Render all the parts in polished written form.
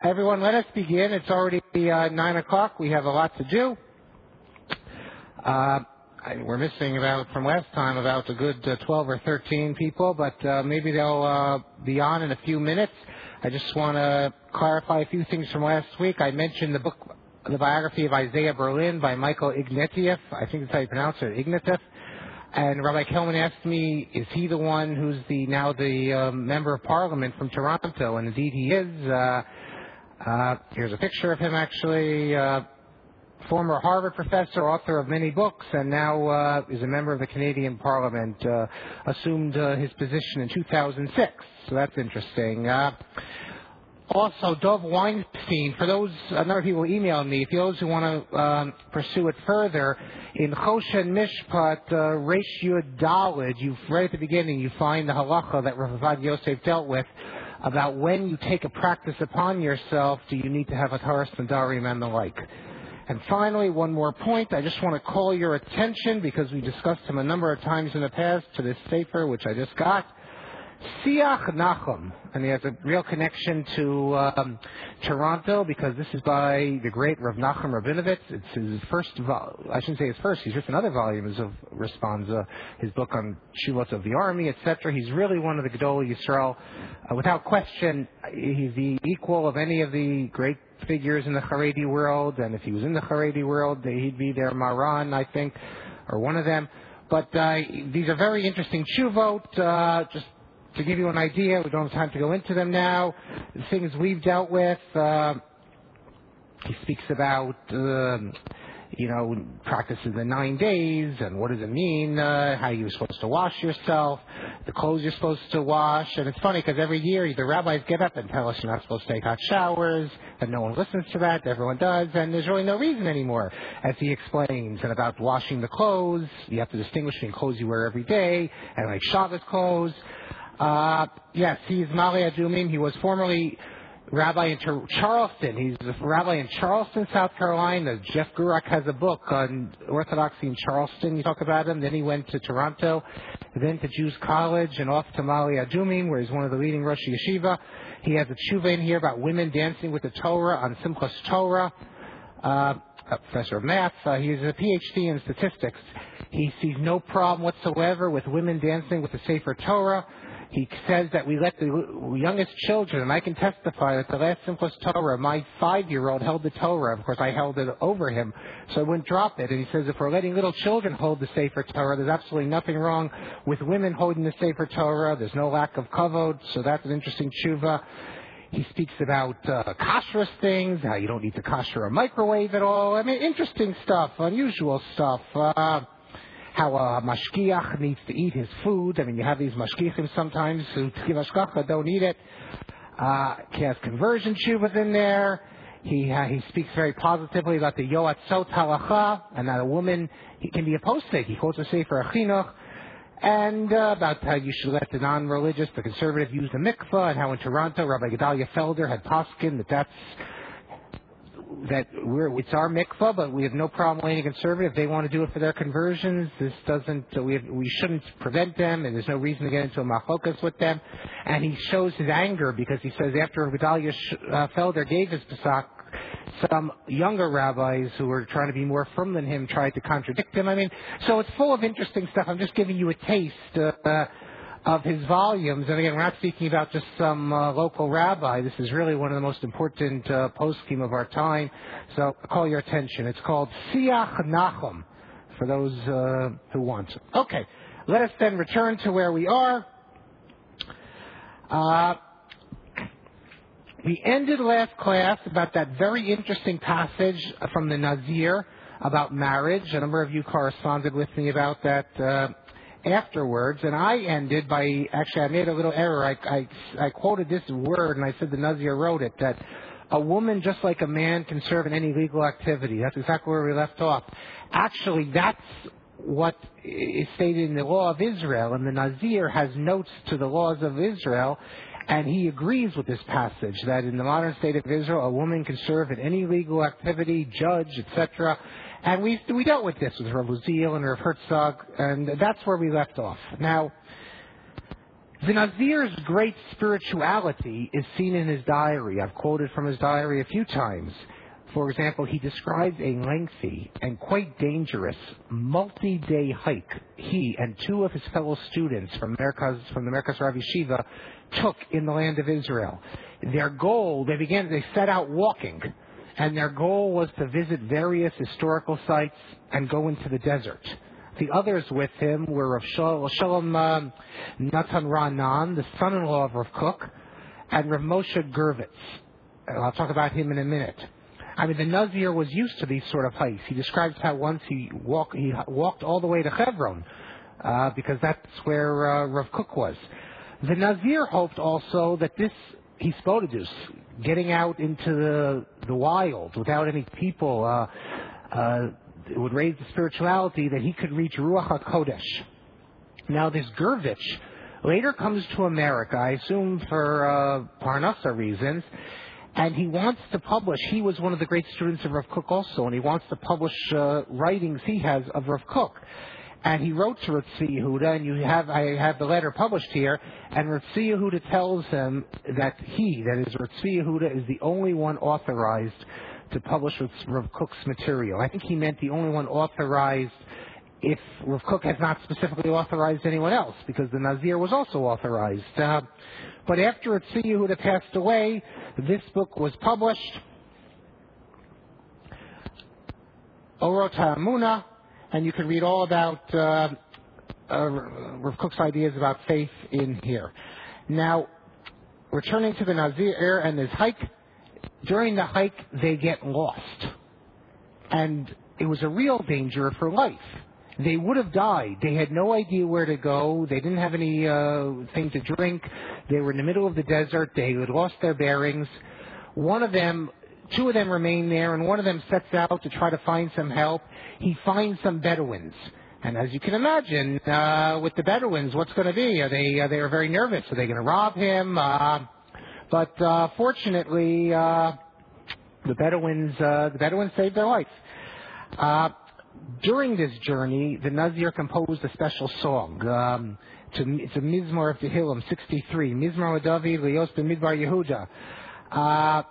Everyone, let us begin. It's already 9 o'clock. We have a lot to do. We're missing from last time about a good 12 or 13 people, but maybe they'll be on in a few minutes. I just want to clarify a few things from last week. I mentioned the biography of Isaiah Berlin by Michael Ignatieff. I think that's how you pronounce it, Ignatieff. And Rabbi Kelman asked me, is he the one who's now the member of parliament from Toronto? And indeed he is. Here's a picture of him, actually. Former Harvard professor, author of many books, and now is a member of the Canadian Parliament. Assumed his position in 2006, so that's interesting. Also, Dov Weinstein, for those, a number of people emailed me, for those who want to pursue it further, in Choshen Mishpat, Reish Yud Daled, right at the beginning, you find the halacha that Rav Avad Yosef dealt with about when you take a practice upon yourself, do you need to have a Taras Nadarim and the like. And finally, one more point, I just want to call your attention, because we discussed him a number of times in the past, to this sefer, which I just got. Siach Nachum, and he has a real connection to Toronto, because this is by the great Rav Nachum Rabinovitz. It's his first, I shouldn't say his first, he's written other volumes of Responsa, his book on Shuvot of the Army, etc. He's really one of the Gedolei Yisrael. Without question, he's the equal of any of the great figures in the Haredi world, and if he was in the Haredi world, he'd be their Maran, I think, or one of them. But these are very interesting Shuvot, just to give you an idea, we don't have time to go into them now. The things we've dealt with, he speaks about, practices the 9 days, and what does it mean, how you're supposed to wash yourself, the clothes you're supposed to wash. And it's funny, because every year the rabbis get up and tell us you're not supposed to take hot showers, and no one listens to that, everyone does, and there's really no reason anymore, as he explains. And about washing the clothes, you have to distinguish between clothes you wear every day, and like Shabbos clothes. Yes, he's Mali Adumim. He was formerly rabbi in Charleston. He's a rabbi in Charleston, South Carolina. Jeff Gurak has a book on Orthodoxy in Charleston. You talk about him. Then he went to Toronto, then to Jews College, and off to Mali Adumim, where he's one of the leading Rosh Yeshiva. He has a tshuva in here about women dancing with the Torah on Simchas Torah. A professor of math. He has a PhD in statistics. He sees no problem whatsoever with women dancing with the Sefer Torah. He says that we let the youngest children, and I can testify that the last Simchas Torah, my 5-year-old held the Torah. Of course, I held it over him, so I wouldn't drop it. And he says if we're letting little children hold the Sefer Torah, there's absolutely nothing wrong with women holding the Sefer Torah. There's no lack of kavod, so that's an interesting tshuva. He speaks about kashrus things, how you don't need to kasher a microwave at all. I mean, interesting stuff, unusual stuff. How a mashgiach needs to eat his food. I mean, you have these mashgiachim sometimes who give hashgacha, don't eat it. He has conversion shuvas in there. He speaks very positively about the yoatzot halacha, and that a woman can be apostate. He quotes a sefer Achinuch, and about how you should let the non-religious, the conservative, use the mikvah, and how in Toronto, Rabbi Gedalia Felder had poskin it's our mikvah, but we have no problem letting conservative. If they want to do it for their conversions, this doesn't. We shouldn't prevent them, and there's no reason to get into a machokas with them. And he shows his anger because he says after Gedalia Felder gave his pesach, some younger rabbis who were trying to be more firm than him tried to contradict him. I mean, so it's full of interesting stuff. I'm just giving you a taste of his volumes. And again, we're not speaking about just some local rabbi. This is really one of the most important poskim of our time. So I call your attention. It's called Siach Nachum, for those who want. Okay, let us then return to where we are. We ended last class about that very interesting passage from the Nazir about marriage. A number of you corresponded with me about that afterwards, and I ended by, actually I made a little error. I quoted this word, and I said the Nazir wrote it, that a woman, just like a man, can serve in any legal activity. That's exactly where we left off. Actually, that's what is stated in the law of Israel, and the Nazir has notes to the laws of Israel, and he agrees with this passage, that in the modern state of Israel, a woman can serve in any legal activity, judge, etc., and we dealt with this with Rav Uziel and Rav Herzog, and that's where we left off. Now, The Nazir's great spirituality is seen in his diary. I've quoted from his diary a few times. For example, he describes a lengthy and quite dangerous multi-day hike he and two of his fellow students from the Merkaz Rav Yeshiva took in the land of Israel. Their goal, they set out walking, and their goal was to visit various historical sites and go into the desert. The others with him were Rav Shalom Natan Ra'anan, the son-in-law of Rav Kook, and Rav Moshe Gervitz. I'll talk about him in a minute. I mean, the Nazir was used to these sort of hikes. He describes how once he walked all the way to Hebron, because that's where Rav Kook was. The Nazir hoped also that this hisbodedus, getting out into the wild without any people, it would raise the spirituality, that he could reach Ruach HaKodesh. Now, this Gervitz later comes to America, I assume for Parnassa reasons, and he wants to publish. He was one of the great students of Rav Kook also, and he wants to publish writings he has of Rav Kook. And he wrote to Tzvi Yehuda, and I have the letter published here, and Tzvi Yehuda tells him that Tzvi Yehuda, is the only one authorized to publish Rav Kook's material. I think he meant the only one authorized if Rav Kook has not specifically authorized anyone else, because the Nazir was also authorized. But after Tzvi Yehuda passed away, this book was published, Orot HaEmunah, and you can read all about Rav Kook's ideas about faith in here. Now, returning to the Nazir and his hike, during the hike they get lost. And it was a real danger for life. They would have died. They had no idea where to go. They didn't have any thing to drink. They were in the middle of the desert. They had lost their bearings. Two of them remain there, and one of them sets out to try to find some help. He finds some Bedouins. And as you can imagine, with the Bedouins, what's going to be? They are very nervous. Are they going to rob him? But fortunately, the Bedouins saved their life. During this journey, the Nazir composed a special song. It's a Mizmor of Tehillim, 63. Mizmor David Leos B'Midbar Yehuda.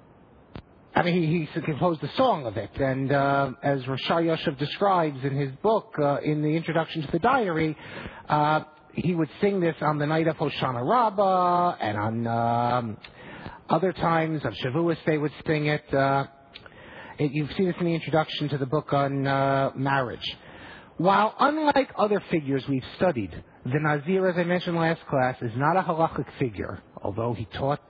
He composed a song of it, and as Rashai Yoshev describes in his book, in the introduction to the diary, he would sing this on the night of Hoshana Rabbah, and on other times of Shavuos they would sing it. You've seen this in the introduction to the book on marriage. While unlike other figures we've studied, the Nazir, as I mentioned last class, is not a halachic figure. Although he taught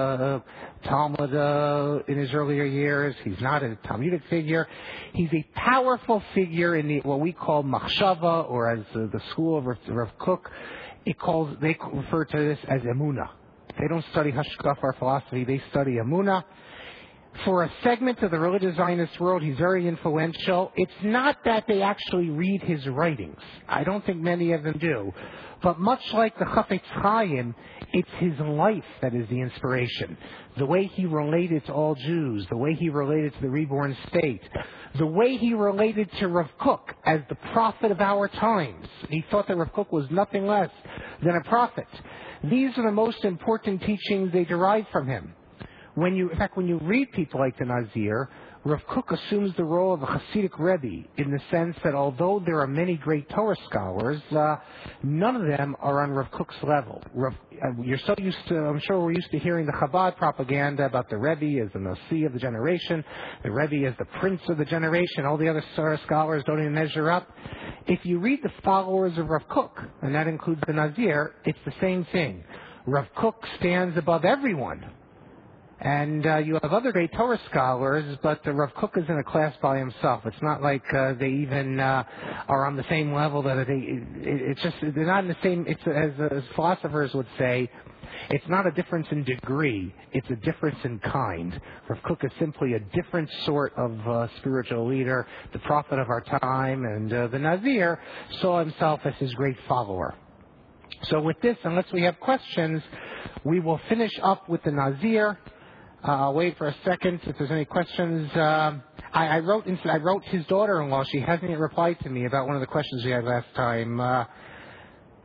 Talmud in his earlier years, he's not a Talmudic figure. He's a powerful figure in what we call machshava, or as the school of Rav Kook, they refer to this as emunah. They don't study hashkaf or philosophy; they study emunah. For a segment of the religious Zionist world, he's very influential. It's not that they actually read his writings. I don't think many of them do. But much like the Chafetz Chaim, it's his life that is the inspiration. The way he related to all Jews, the way he related to the reborn state, the way he related to Rav Kook as the prophet of our times. He thought that Rav Kook was nothing less than a prophet. These are the most important teachings they derive from him. When you read people like the Nazir, Rav Kook assumes the role of a Hasidic Rebbe in the sense that although there are many great Torah scholars, none of them are on Rav Kook's level. I'm sure we're used to hearing the Chabad propaganda about the Rebbe as the Nasi of the generation, the Rebbe as the prince of the generation, all the other Torah scholars don't even measure up. If you read the followers of Rav Kook, and that includes the Nazir, it's the same thing. Rav Kook stands above everyone. And you have other great Torah scholars, but Rav Kook is in a class by himself. It's not like they even are on the same level. They're not in the same. It's as philosophers would say, it's not a difference in degree. It's a difference in kind. Rav Kook is simply a different sort of spiritual leader, the prophet of our time, and the Nazir saw himself as his great follower. So with this, unless we have questions, we will finish up with the Nazir. I'll wait for a second if there's any questions. I wrote his daughter-in-law. She hasn't yet replied to me about one of the questions we had last time.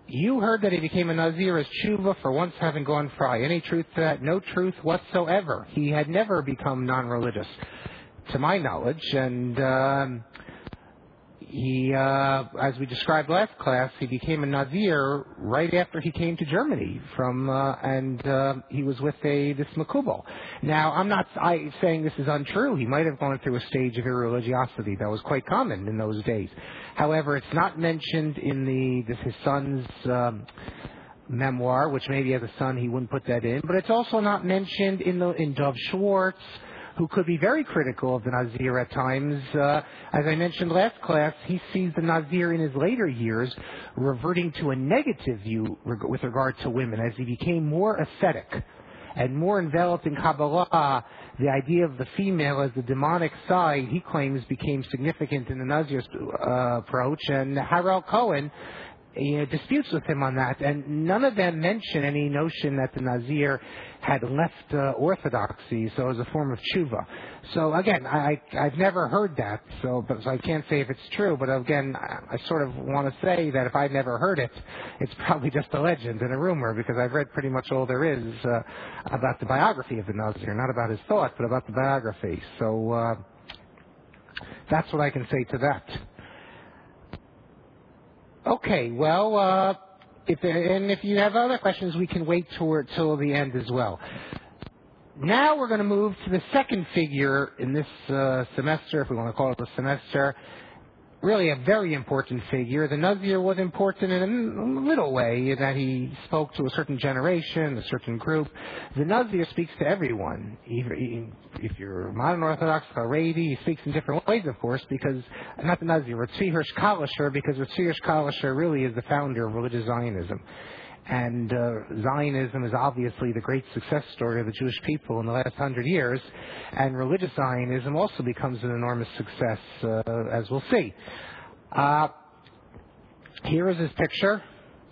You heard that he became a Nazir as tshuva for once having gone fry. Any truth to that? No truth whatsoever. He had never become non-religious, to my knowledge, and he, as we described last class, he became a Nazir right after he came to Germany and he was with this Makubal. Now, I'm not saying this is untrue. He might have gone through a stage of irreligiosity that was quite common in those days. However, it's not mentioned in his son's memoir, which maybe as a son he wouldn't put that in, but it's also not mentioned in Dov Schwartz, who could be very critical of the Nazir at times. As I mentioned last class, he sees the Nazir in his later years reverting to a negative view with regard to women as he became more ascetic and more enveloped in Kabbalah. The idea of the female as the demonic side, he claims, became significant in the Nazir approach, and Harel Cohen disputes with him on that, and none of them mention any notion that the Nazir had left orthodoxy, so as a form of tshuva. So again, I've never heard that, so I can't say if it's true, but again, I sort of want to say that if I've never heard it, it's probably just a legend and a rumor, because I've read pretty much all there is about the biography of the Nazir, not about his thought, but about the biography. So that's what I can say to that. Okay, well, if you have other questions, we can wait till the end as well. Now we're going to move to the second figure in this semester, if we want to call it a semester. Really a very important figure. The Nazir was important in a little way, in that he spoke to a certain generation, a certain group. The Nazir speaks to everyone. If you're modern Orthodox, Haredi, he speaks in different ways, of course, because, not the Nazir, Tzvi Hirsch Kalischer, because Tzvi Hirsch Kalischer really is the founder of religious Zionism. And Zionism is obviously the great success story of the Jewish people in the last 100 years. And religious Zionism also becomes an enormous success, as we'll see. Here is his picture.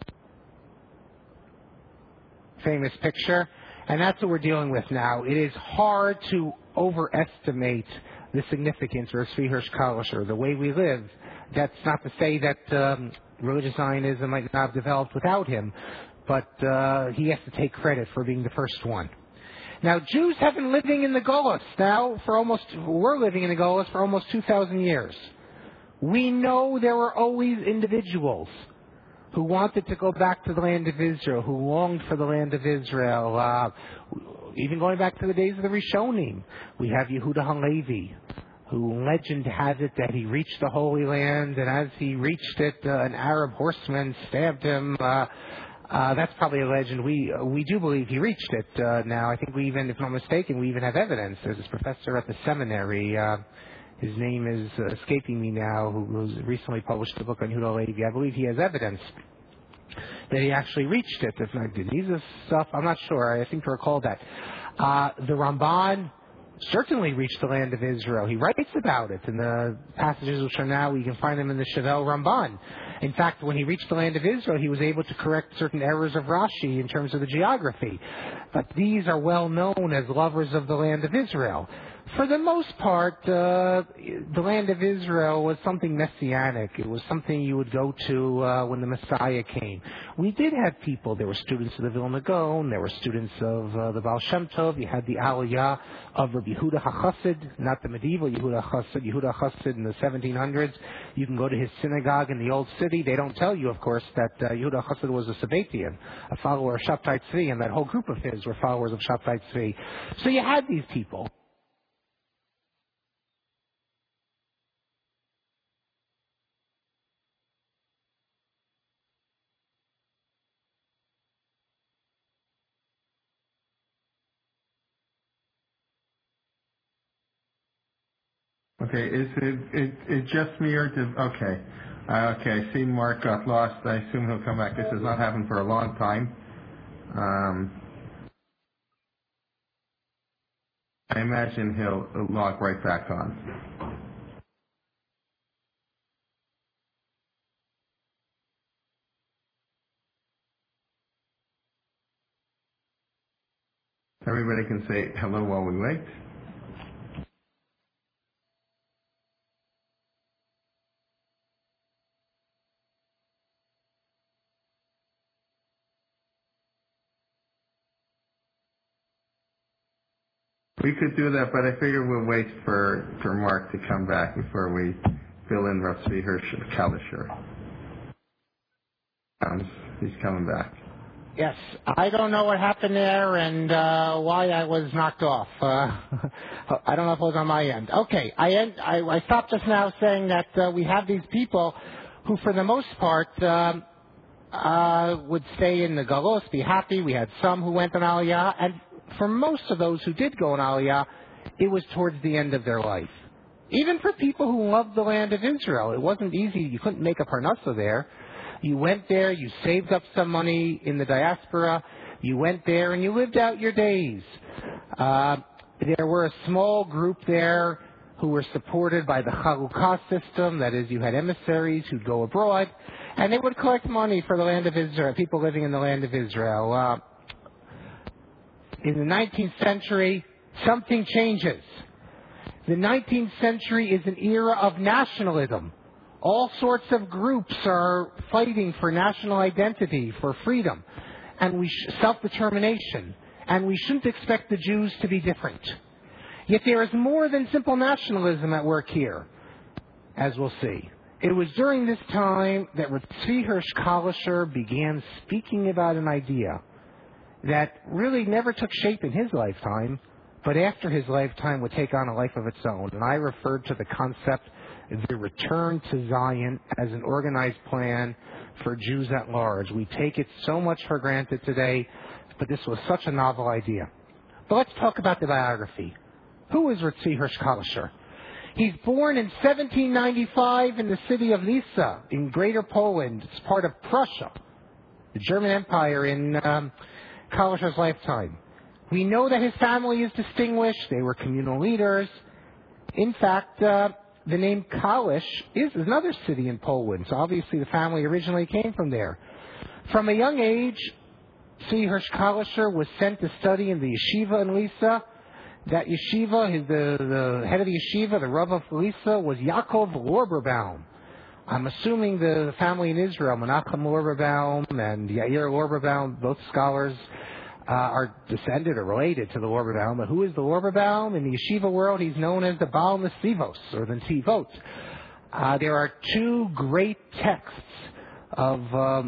Famous picture. And that's what we're dealing with now. It is hard to overestimate the significance of Tzvi Hirsch Kalischer, the way we live. That's not to say that religious Zionism might not have developed without him, but he has to take credit for being the first one. Now, Jews have been living in the Golos now we're living in the Golos for almost 2,000 years. We know there were always individuals who wanted to go back to the land of Israel, who longed for the land of Israel, even going back to the days of the Rishonim. We have Yehuda Halevi, who legend has it that he reached the Holy Land, and as he reached it, an Arab horseman stabbed him. That's probably a legend. We do believe he reached it now. I think we even, if I'm not mistaken, we even have evidence. There's this professor at the seminary, his name is escaping me now, who's recently published a book on Yehuda Halevi. I believe he has evidence that he actually reached it. If not Genizah stuff, I'm not sure. I seem to recall that. The Ramban certainly reached the land of Israel. He writes about it in the passages which are now, we can find them in the Shevel Ramban. In fact, when he reached the land of Israel, he was able to correct certain errors of Rashi in terms of the geography. But these are well known as lovers of the land of Israel. For the most part, the land of Israel was something messianic. It was something you would go to when the Messiah came. We did have people. There were students of the Vilna Gaon. There were students of the Baal Shem Tov. You had the Aliyah of Rabbi Yehuda HaChassid, not the medieval Yehuda HaChassid, Yehuda HaChassid in the 1700s. You can go to his synagogue in the Old City. They don't tell you, of course, that Yehuda HaChassid was a Sabbatian, a follower of Shabtai Tzvi, and that whole group of his were followers of Shabtai Tzvi. So you had these people. Okay, is it just me or did, okay. Okay, I see Mark got lost. I assume he'll come back. This has not happened for a long time. I imagine he'll log right back on. Everybody can say hello while we wait. We could do that, but I figure we'll wait for Mark to come back before we fill in Rav Tzvi Hirsch Kalisher. He's coming back. Yes, I don't know what happened there and why I was knocked off. I don't know if it was on my end. Okay, I stopped just now saying that we have these people who, for the most part, would stay in the Galos, be happy. We had some who went on Aliyah, and for most of those who did go on Aliyah, it was towards the end of their life. Even for people who loved the land of Israel, it wasn't easy. You couldn't make a parnasa there. You went there, you saved up some money in the diaspora, you went there and you lived out your days. There were a small group there who were supported by the Chalukah system, that is, you had emissaries who'd go abroad, and they would collect money for the land of Israel, people living in the land of Israel. In the 19th century, something changes. The 19th century is an era of nationalism. All sorts of groups are fighting for national identity, for freedom, and self-determination. And we shouldn't expect the Jews to be different. Yet there is more than simple nationalism at work here, as we'll see. It was during this time that Rav Tzvi Hirsch Kalisher began speaking about an idea that really never took shape in his lifetime, but after his lifetime would take on a life of its own. And I referred to the concept the return to Zion as an organized plan for Jews at large. We take it so much for granted today, but this was such a novel idea. But let's talk about the biography. Who is Rav Tzvi Hirsch Kalisher? He's born in 1795 in the city of Lisa in Greater Poland. It's part of Prussia, the German Empire in Kalisher's lifetime. We know that his family is distinguished. They were communal leaders. In fact, the name Kalisz is another city in Poland, so obviously the family originally came from there. From a young age, Tzvi Hirsch Kalisher was sent to study in the yeshiva in Lisa. That yeshiva, the head of the yeshiva, the Rav of Lisa, was Yaakov Lorberbaum. I'm assuming the family in Israel, Menachem Lorberbaum and Yair Lorberbaum, both scholars, are descended or related to the Lorberbaum. But who is the Lorberbaum? In the yeshiva world, he's known as the Baal Nesivos, or the Nesivot. There are two great texts of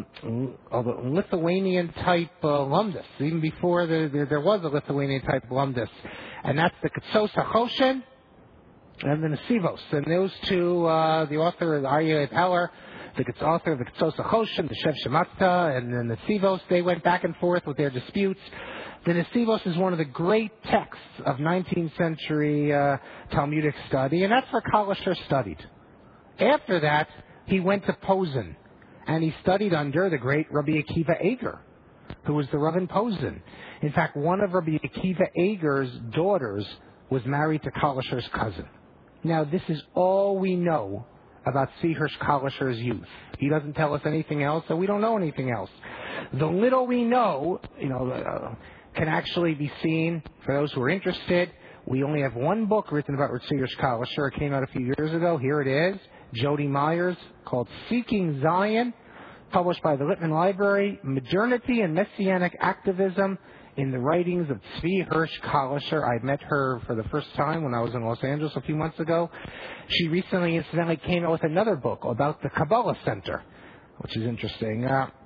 Lithuanian-type lumdus, even before there was a Lithuanian-type lumdus. And that's the Ketzos HaChoshen and the Nesivos. And those two, the author, Aryeh Peller, the author of the Ketzos HaChoshen, the Shev Shematzah, and the Nesivos, they went back and forth with their disputes. The Nesivos is one of the great texts of 19th century Talmudic study, and that's where Kalisher studied. After that, he went to Posen, and he studied under the great Rabbi Akiva Eger, who was the Rav in Posen. In fact, one of Rabbi Akiva Eger's daughters was married to Kalisher's cousin. Now, this is all we know about Tzvi Hirsch Kalisher's youth. He doesn't tell us anything else, so we don't know anything else. The little we know, can actually be seen for those who are interested. We only have one book written about Tzvi Hirsch Kalisher. It came out a few years ago. Here it is, Jody Myers, called Seeking Zion, published by the Littman Library, Modernity and Messianic Activism in the Writings of Tzvi Hirsch Kalisher. I met her for the first time when I was in Los Angeles a few months ago. She recently, incidentally, came out with another book about the Kabbalah Center, which is interesting.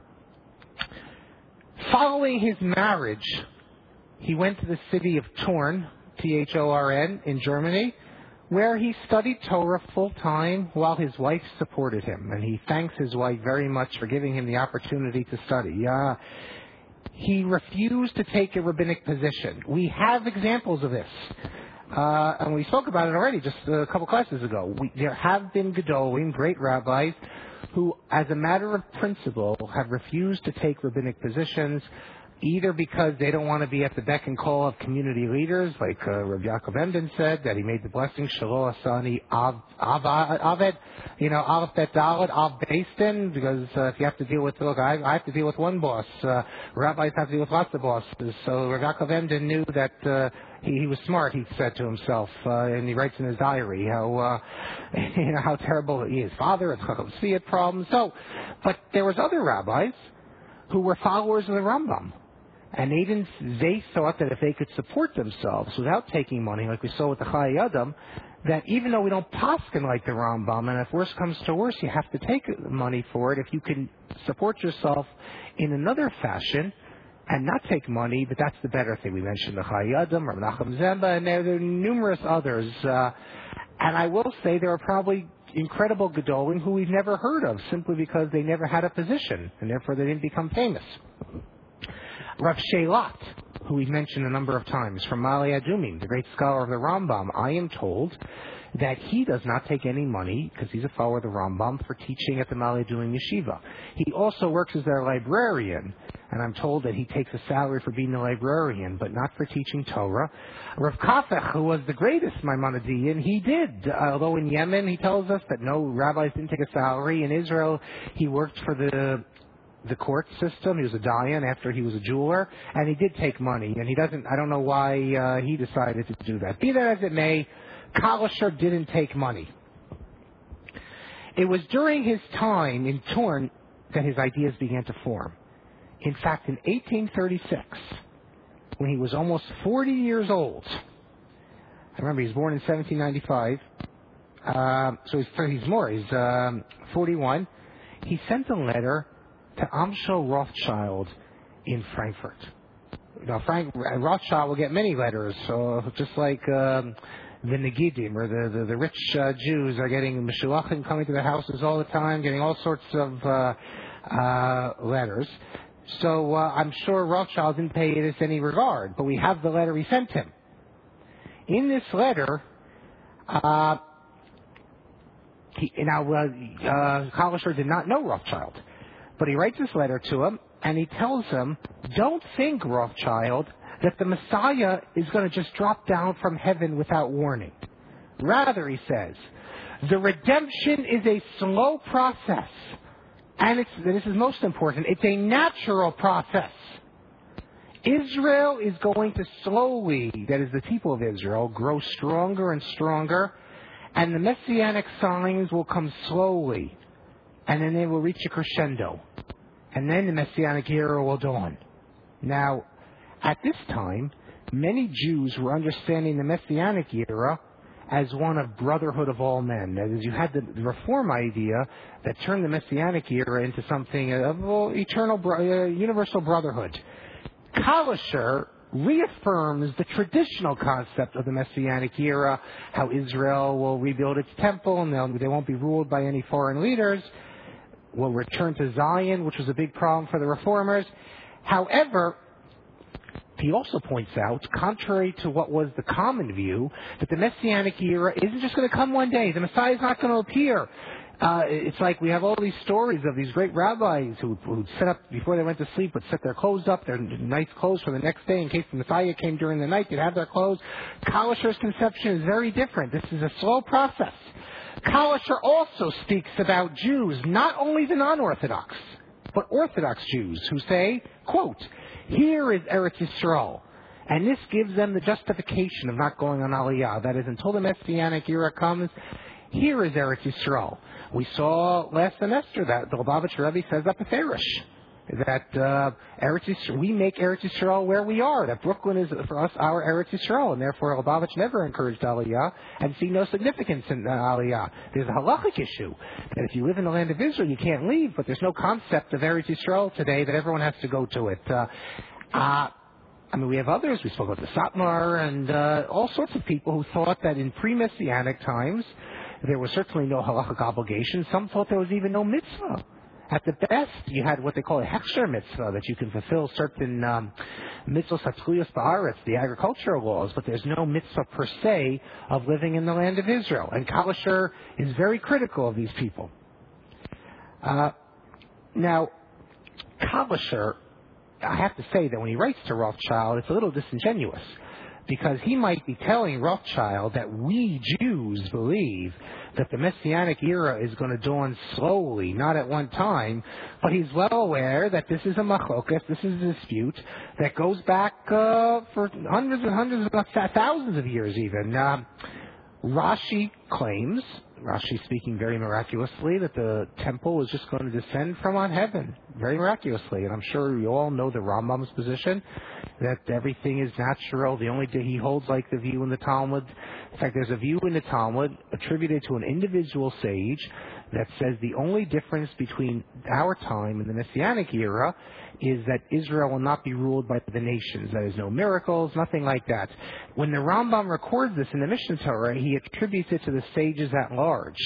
Following his marriage, he went to the city of Thorn, Thorn, in Germany, where he studied Torah full-time while his wife supported him. And he thanks his wife very much for giving him the opportunity to study. He refused to take a rabbinic position. We have examples of this. And we spoke about it already just a couple classes ago. There have been Gedolim, great rabbis, who, as a matter of principle, have refused to take rabbinic positions, either because they don't want to be at the beck and call of community leaders, like Rav Yaakov Emden said, that he made the blessing, Shelo Asani Aved, Aleph Bet Dalet, Av Beistin, because if you have to deal with, I have to deal with one boss. Rabbis have to deal with lots of bosses. So Rav Yaakov Emden knew that he was smart, he said to himself, and he writes in his diary how terrible he is. Father, it's Chacham Tzvi had problems. But there was other rabbis who were followers of the Rambam. And they thought that if they could support themselves without taking money, like we saw with the Chayei Adam, that even though we don't paskin like the Rambam, and if worse comes to worse, you have to take money for it, if you can support yourself in another fashion and not take money, but that's the better thing. We mentioned the Chayei Adam, Rav Nachum Zemba, and there are numerous others. And I will say there are probably incredible Gedolim who we've never heard of, simply because they never had a position, and therefore they didn't become famous. Rav Shelat, who we've mentioned a number of times, from Ma'ale Adumim, the great scholar of the Rambam, I am told that he does not take any money, because he's a follower of the Rambam, for teaching at the Ma'ale Adumim Yeshiva. He also works as their librarian, and I'm told that he takes a salary for being a librarian, but not for teaching Torah. Rav Kafech, who was the greatest Maimonidean, he did. Although in Yemen, he tells us that no rabbis didn't take a salary. In Israel, he worked for the court system. He was a dayan after he was a jeweler, and he did take money, and he doesn't, I don't know why he decided to do that. Be that as it may, Kalisher didn't take money. It was during his time in Turn that his ideas began to form. In fact, in 1836, when he was almost 40 years old, I remember he was born in 1795, so he's more, he's 41, he sent a letter to Amschel Rothschild in Frankfurt. Now, Rothschild will get many letters, so just like the Negidim, or the rich Jews are getting Meshuachim coming to their houses all the time, getting all sorts of letters. So I'm sure Rothschild didn't pay this any regard, but we have the letter he sent him. In this letter, Kalisher did not know Rothschild, but he writes this letter to him, and he tells him, don't think, Rothschild, that the Messiah is going to just drop down from heaven without warning. Rather, he says, the redemption is a slow process. And this is most important, it's a natural process. Israel is going to slowly, that is the people of Israel, grow stronger and stronger, and the messianic signs will come slowly, and then they will reach a crescendo. And then the messianic era will dawn. Now, at this time, many Jews were understanding the messianic era as one of brotherhood of all men. That is, you had the Reform idea that turned the Messianic era into something of eternal, universal brotherhood. Kalisher reaffirms the traditional concept of the Messianic era, how Israel will rebuild its temple and they won't be ruled by any foreign leaders, will return to Zion, which was a big problem for the Reformers. However, he also points out, contrary to what was the common view, that the Messianic era isn't just going to come one day. The Messiah is not going to appear. It's like we have all these stories of these great rabbis who set up, before they went to sleep, would set their clothes up, their nice clothes for the next day in case the Messiah came during the night. They'd have their clothes. Kalisher's conception is very different. This is a slow process. Kalisher also speaks about Jews, not only the non-Orthodox, but Orthodox Jews who say, quote, here is Eretz Yisrael. And this gives them the justification of not going on Aliyah. That is, until the Messianic era comes, here is Eretz Yisrael. We saw last semester that the Lubavitcher Rebbe says that to Farish, that Eretz Yisrael, we make Eretz Yisrael where we are, that Brooklyn is for us our Eretz Yisrael, and therefore Lubavitch never encouraged Aliyah and see no significance in Aliyah. There's a halachic issue that if you live in the land of Israel you can't leave, but there's no concept of Eretz Yisrael today that everyone has to go to it. We have others. We spoke about the Satmar and all sorts of people who thought that in pre-Messianic times there was certainly no halachic obligation. Some thought there was even no mitzvah. At the best, you had what they call a hechsher mitzvah, that you can fulfill certain mitzvahs hatzchuyos ba'aretz, the agricultural laws, but there's no mitzvah per se of living in the land of Israel. And Kalisher is very critical of these people. Now, Kalisher, I have to say that when he writes to Rothschild, it's a little disingenuous, because he might be telling Rothschild that we Jews believe that the Messianic era is going to dawn slowly, not at one time, but he's well aware that this is a machlokas, this is a dispute that goes back for hundreds and hundreds, thousands of years even. Rashi claims, Rashi speaking very miraculously, that the temple was just going to descend from on heaven, very miraculously. And I'm sure you all know the Rambam's position, that everything is natural. The only he holds like the view in the Talmud. In fact, there's a view in the Talmud attributed to an individual sage that says the only difference between our time and the Messianic era is that Israel will not be ruled by the nations. There is no miracles, nothing like that. When the Rambam records this in the Mishnah Torah, he attributes it to the sages at large.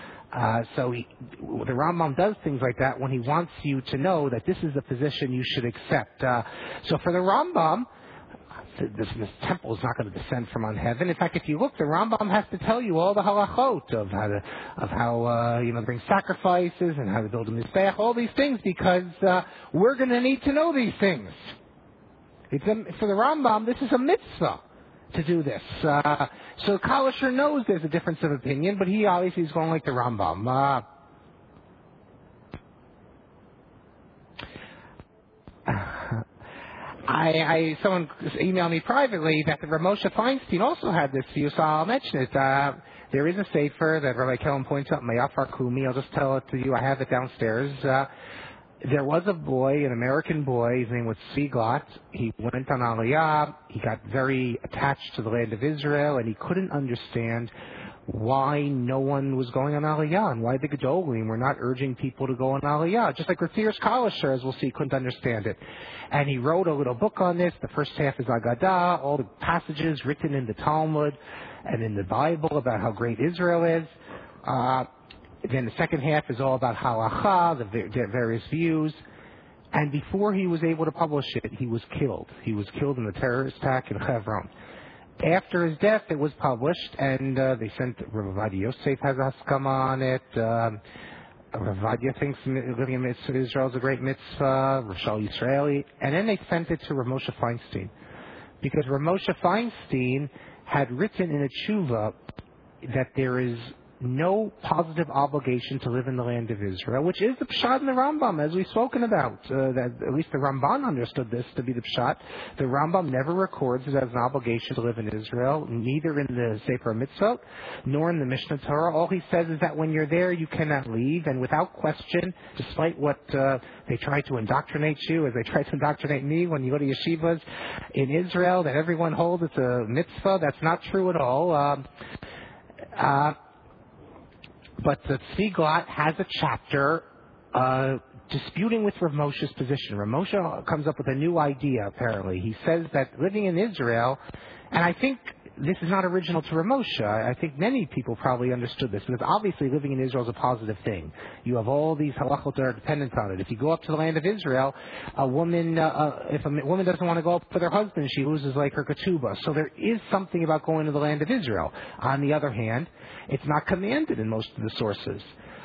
The Rambam does things like that when he wants you to know that this is the position you should accept. So for the Rambam, this temple is not going to descend from on heaven. In fact, if you look, the Rambam has to tell you all the halachot of how to bring sacrifices and how to build a mizbeach, all these things, because we're going to need to know these things. For the Rambam, this is a mitzvah to do this. So Kalisher knows there's a difference of opinion, but he obviously is going like the Rambam. Someone emailed me privately that the Ramosha Feinstein also had this view, so I'll mention it. There is a sefer that Rabbi Kellen points out, Mayafar Kumi. I'll just tell it to you. I have it downstairs. There was a boy, an American boy. His name was Siglot. He went on Aliyah. He got very attached to the land of Israel, and he couldn't understand why no one was going on Aliyah and why the Gedolim were not urging people to go on Aliyah. Just like Rafiris Kalisher, as we'll see, couldn't understand it. And he wrote a little book on this. The first half is Agadah, all the passages written in the Talmud and in the Bible about how great Israel is. Then the second half is all about halacha, the various views. And before he was able to publish it, he was killed. He was killed in the terrorist attack in Hebron. After his death, it was published, and they sent Rav Ovadia Yosef has a haskama on it. Rav Ovadia thinks living in Israel is a great mitzvah. Rashal Yisraeli, and then they sent it to Rav Moshe Feinstein, because Rav Moshe Feinstein had written in a tshuva that there is no positive obligation to live in the land of Israel, which is the Pshat in the Rambam, as we've spoken about. That at least the Ramban understood this to be the Pshat. The Rambam never records it as an obligation to live in Israel, neither in the Sefer Mitzvot, nor in the Mishnah Torah. All he says is that when you're there, you cannot leave, and without question, despite what they try to indoctrinate you, as they try to indoctrinate me when you go to yeshivas in Israel, that everyone holds it's a mitzvah. That's not true at all. But the Tzviglot has a chapter disputing with Rav Moshe's position. Rav Moshe comes up with a new idea, apparently. He says that living in Israel, and I think this is not original to Rav Moshe. I think many people probably understood this, because obviously living in Israel is a positive thing. You have all these halachot that are dependent on it. If you go up to the land of Israel, if a woman doesn't want to go up with her husband, she loses like her ketubah. So there is something about going to the land of Israel. On the other hand, it's not commanded in most of the sources.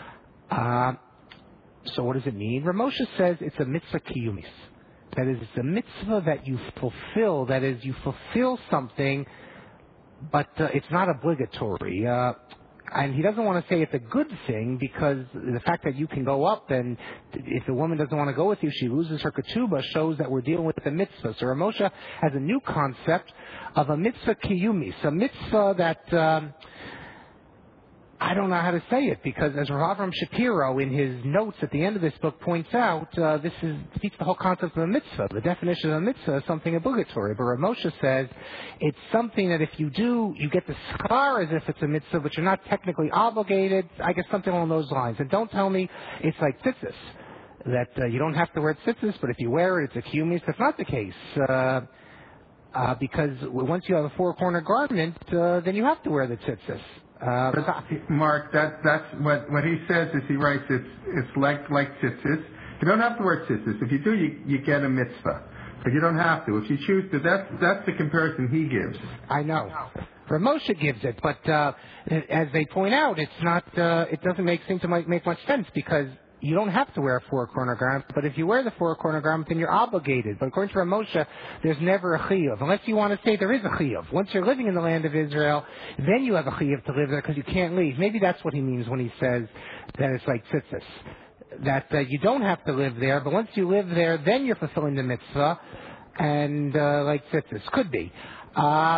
So what does it mean? Rav Moshe says it's a mitzvah kiyumis. That is, it's a mitzvah that you fulfill. That is, you fulfill something, but it's not obligatory. And he doesn't want to say it's a good thing, because the fact that you can go up, and if the woman doesn't want to go with you, she loses her ketubah, shows that we're dealing with the mitzvah. So Rav Moshe has a new concept of a mitzvah kiyumis, a mitzvah that I don't know how to say it, because as Rav Avram Shapiro in his notes at the end of this book points out, this defeats the whole concept of a mitzvah. The definition of a mitzvah is something obligatory. But Rav Moshe says it's something that if you do, you get the schar as if it's a mitzvah, but you're not technically obligated. I guess something along those lines. And don't tell me it's like tzitzis, that you don't have to wear tzitzis, but if you wear it, it's a kiyumis. That's not the case. Because once you have a four-corner garment, then you have to wear the tzitzis. Mark, that's what he says is he writes it's like tzitzis. You don't have to wear tzitzis. If you do, you get a mitzvah, but you don't have to. If you choose to, that's the comparison he gives. I know. Rav Moshe gives it, but as they point out, it's not. It doesn't seem to make much sense, because you don't have to wear a four-corner garment, but if you wear the four-corner garment, then you're obligated. But according to Rav Moshe, there's never a chiyuv, unless you want to say there is a chiyuv. Once you're living in the land of Israel, then you have a chiyuv to live there, because you can't leave. Maybe that's what he means when he says that it's like tzitzis, that you don't have to live there, but once you live there, then you're fulfilling the mitzvah, and like tzitzis. Could be.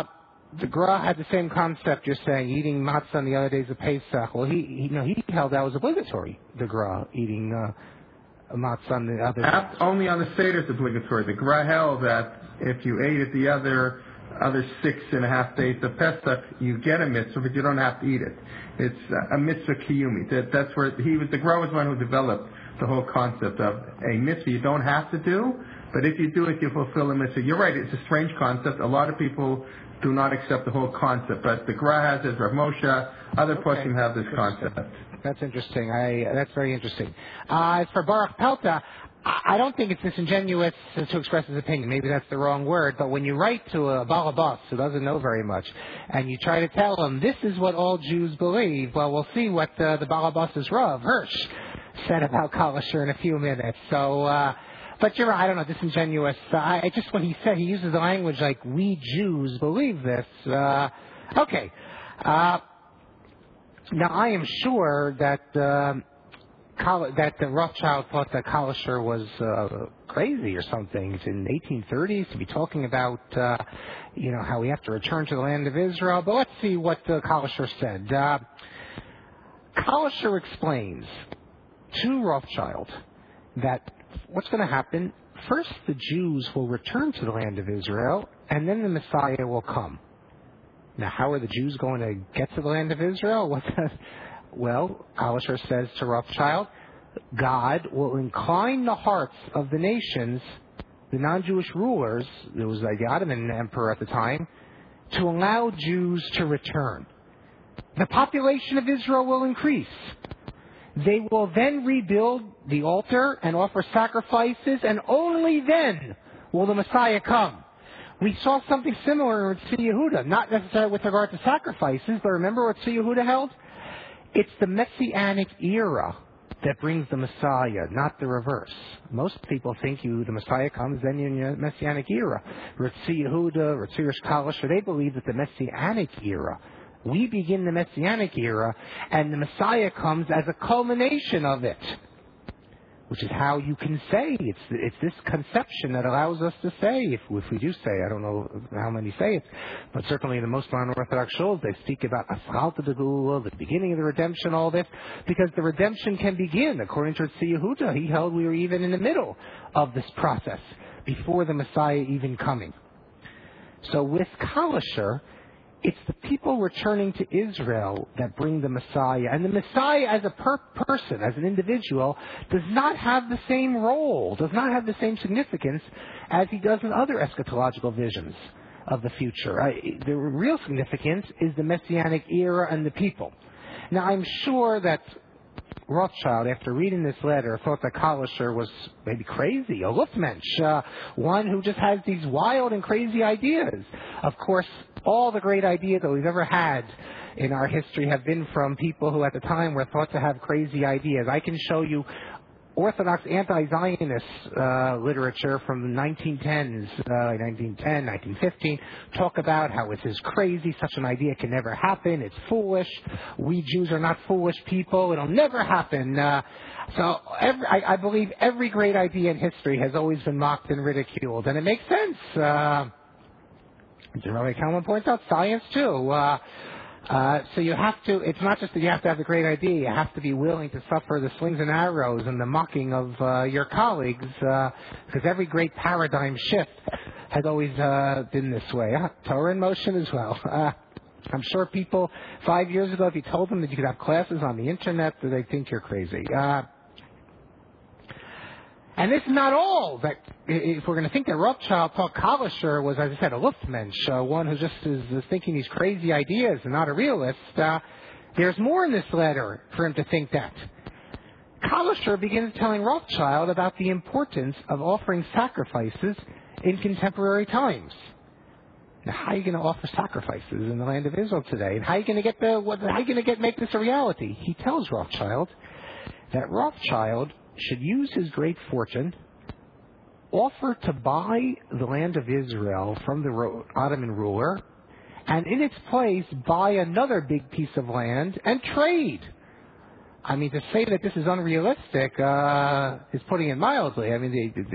the Gra had the same concept you're saying, eating matzah on the other days of Pesach. Well, he held that was obligatory, the Gra, eating matzah on the other days. Only on the Seder is obligatory. The Gra held that if you ate it the other 6.5 days of Pesach, you get a mitzvah, but you don't have to eat it. It's a mitzvah kiyumi. That's where the Gra was one who developed the whole concept of a mitzvah you don't have to do, but if you do it, you fulfill a mitzvah. You're right, it's a strange concept. A lot of people do not accept the whole concept, but the Gra has it, Rav Moshe, other poskim have this concept. That's interesting. That's very interesting. As for Baruch Pelta, I don't think it's disingenuous to express his opinion. Maybe that's the wrong word, but when you write to a balabas who doesn't know very much, and you try to tell him, this is what all Jews believe, well, we'll see what the balabas's Rav, Hirsch, said about Kosher in a few minutes. So, but you're right, I don't know, disingenuous. I just, when he said, he uses the language like, we Jews believe this. Okay. Now, I am sure that the Rothschild thought that Kosher was crazy or something. It's in the 1830s to be talking about, how we have to return to the land of Israel. But let's see what Kosher said. Kosher explains to Rothschild that what's going to happen, first the Jews will return to the land of Israel, and then the Messiah will come. Now, how are the Jews going to get to the land of Israel? Well, Kosher says to Rothschild, God will incline the hearts of the nations, the non-Jewish rulers, there was the Ottoman emperor at the time, to allow Jews to return. The population of Israel will increase. They will then rebuild the altar and offer sacrifices, and only then will the Messiah come. We saw something similar in Tzvi Yehuda, not necessarily with regard to sacrifices, but remember what Tzvi Yehuda held? It's the Messianic era that brings the Messiah, not the reverse. Most people think the Messiah comes, then you're in the Messianic era. Tzvi Yehuda, Tzvi Kosher, they believe that the Messianic era, we begin the Messianic era, and the Messiah comes as a culmination of it, which is how you can say. It's this conception that allows us to say, if we do say, I don't know how many say it, but certainly in the most modern Orthodox shuls, they speak about Asralta de Gula, the beginning of the redemption, all this, because the redemption can begin. According to Tzvi Yehuda, he held we were even in the middle of this process, before the Messiah even coming. So with Kosher, it's the people returning to Israel that bring the Messiah. And the Messiah as a person, as an individual, does not have the same role, does not have the same significance as he does in other eschatological visions of the future. The real significance is the Messianic era and the people. Now, I'm sure that Rothschild, after reading this letter, thought that Kosher was maybe crazy, a Luftmensch, one who just has these wild and crazy ideas. Of course, all the great ideas that we've ever had in our history have been from people who at the time were thought to have crazy ideas. I can show you Orthodox anti-Zionist literature from the 1910s, 1910, 1915, talk about how this is crazy, such an idea can never happen, it's foolish, we Jews are not foolish people, it'll never happen. I believe every great idea in history has always been mocked and ridiculed, and it makes sense. Rabbi Kalman points out science too. So you have to, it's not just that you have to have a great idea, you have to be willing to suffer the slings and arrows and the mocking of your colleagues, because every great paradigm shift has always been this way. Torah in motion as well. I'm sure people 5 years ago, if you told them that you could have classes on the internet, they'd think you're crazy. And this is not all. That if we're going to think that Rothschild thought Kosher was, as I said, a Luftmensch, one who just is thinking these crazy ideas and not a realist, there's more in this letter for him to think that. Kosher begins telling Rothschild about the importance of offering sacrifices in contemporary times. Now, how are you going to offer sacrifices in the land of Israel today? And how are you going to make this a reality? He tells Rothschild that Rothschild should use his great fortune, offer to buy the land of Israel from the Ottoman ruler, and in its place buy another big piece of land and trade. I mean, to say that this is unrealistic is putting it mildly. I mean,